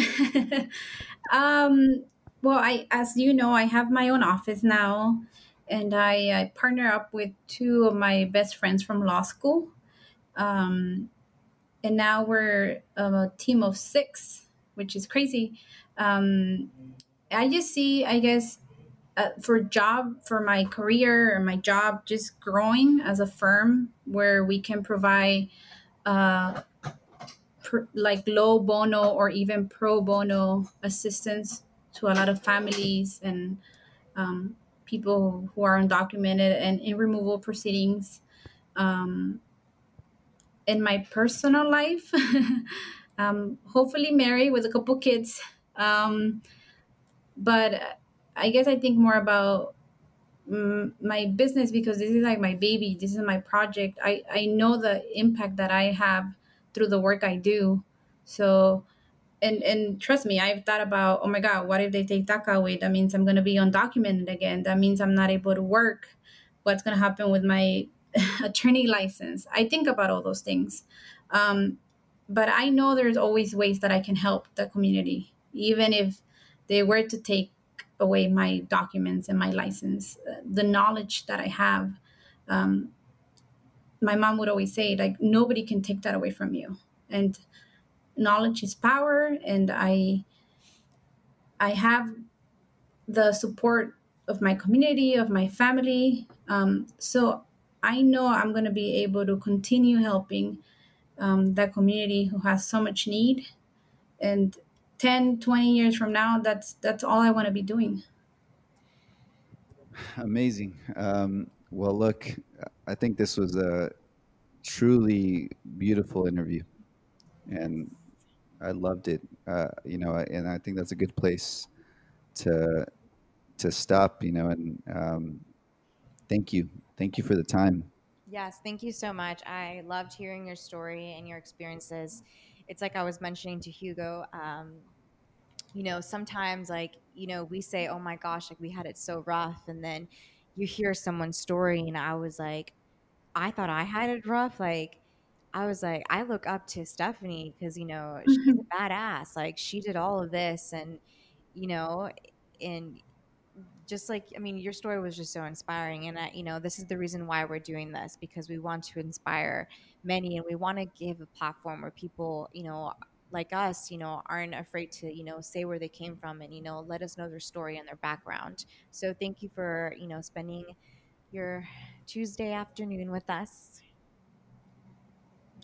um, well, I, as you know, I have my own office now, and I, I partner up with two of my best friends from law school. Um, and now we're a team of six, which is crazy. Um, I just see, I guess, uh, for job, for my career or my job, just growing as a firm where we can provide uh, pr- like low bono or even pro bono assistance to a lot of families and um, people who are undocumented and in removal proceedings. Um, in my personal life, um, hopefully married with a couple kids. Um, but I guess I think more about mm, my business because this is like my baby. This is my project. I, I know the impact that I have through the work I do. So and and trust me, I've thought about, oh my God, what if they take DACA away? That means I'm gonna be undocumented again. That means I'm not able to work. What's gonna happen with my attorney license? I think about all those things. Um, but I know there's always ways that I can help the community, even if they were to take away my documents and my license. Uh, The knowledge that I have, um, my mom would always say, like, nobody can take that away from you. And knowledge is power, and I I have the support of my community, of my family. Um, so I know I'm going to be able to continue helping um, that community who has so much need. And ten, twenty years from now, that's that's all I want to be doing. Amazing. Um, well, look, I think this was a truly beautiful interview, and I loved it. Uh, you know, and I think that's a good place to to stop. You know, and um, thank you, thank you for the time. Yes, thank you so much. I loved hearing your story and your experiences. It's like I was mentioning to Hugo. Um, you know, sometimes like, you know, we say, oh my gosh, like we had it so rough. And then you hear someone's story, and I was like, I thought I had it rough. Like, I was like, I look up to Stephanie because, you know, she's a badass. Like, she did all of this, and, you know, and just like, I mean, your story was just so inspiring. And I, you know, this is the reason why we're doing this, because we want to inspire many, and we want to give a platform where people, you know, like us, you know, aren't afraid to, you know, say where they came from, and, you know, let us know their story and their background. So thank you for, you know, spending your Tuesday afternoon with us.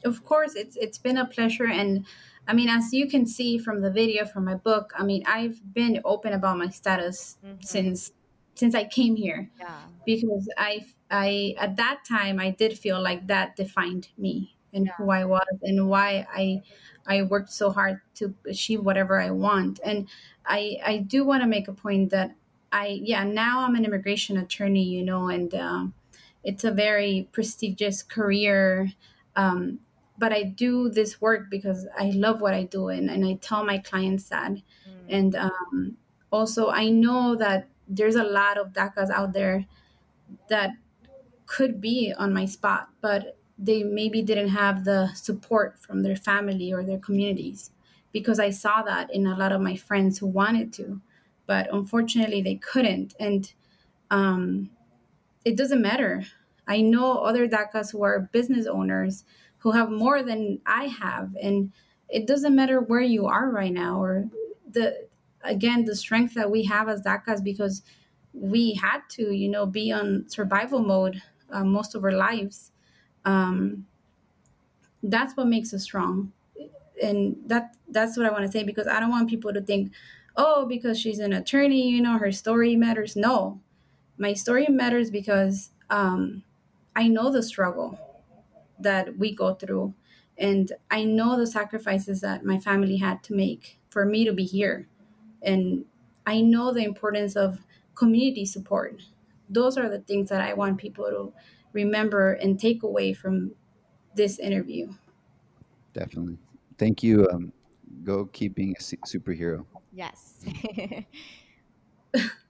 Of course, it's it's been a pleasure, and I mean, as you can see from the video from my book, I mean, I've been open about my status Mm-hmm. since since I came here, Yeah. because I I at that time I did feel like that defined me and Yeah. who I was and why I I worked so hard to achieve whatever I want. And I I do want to make a point that I yeah, now I'm an immigration attorney, you know, and um, it's a very prestigious career. Um, but I do this work because I love what I do, and, and I tell my clients that. Mm. And um, also, I know that there's a lot of D A C As out there that could be on my spot, but they maybe didn't have the support from their family or their communities, because I saw that in a lot of my friends who wanted to, but unfortunately they couldn't. And um, it doesn't matter. I know other D A C As who are business owners who have more than I have, and it doesn't matter where you are right now, or the again the strength that we have as D A C As, because we had to, you know, be on survival mode uh, most of our lives. Um, that's what makes us strong, and that that's what I want to say, because I don't want people to think, oh, because she's an attorney, you know, her story matters. No, my story matters because um, I know the struggle that we go through, and I know the sacrifices that my family had to make for me to be here, and I know the importance of community support. Those are the things that I want people to remember and take away from this interview. Definitely. Thank you. Um, go keep being a su- superhero. Yes.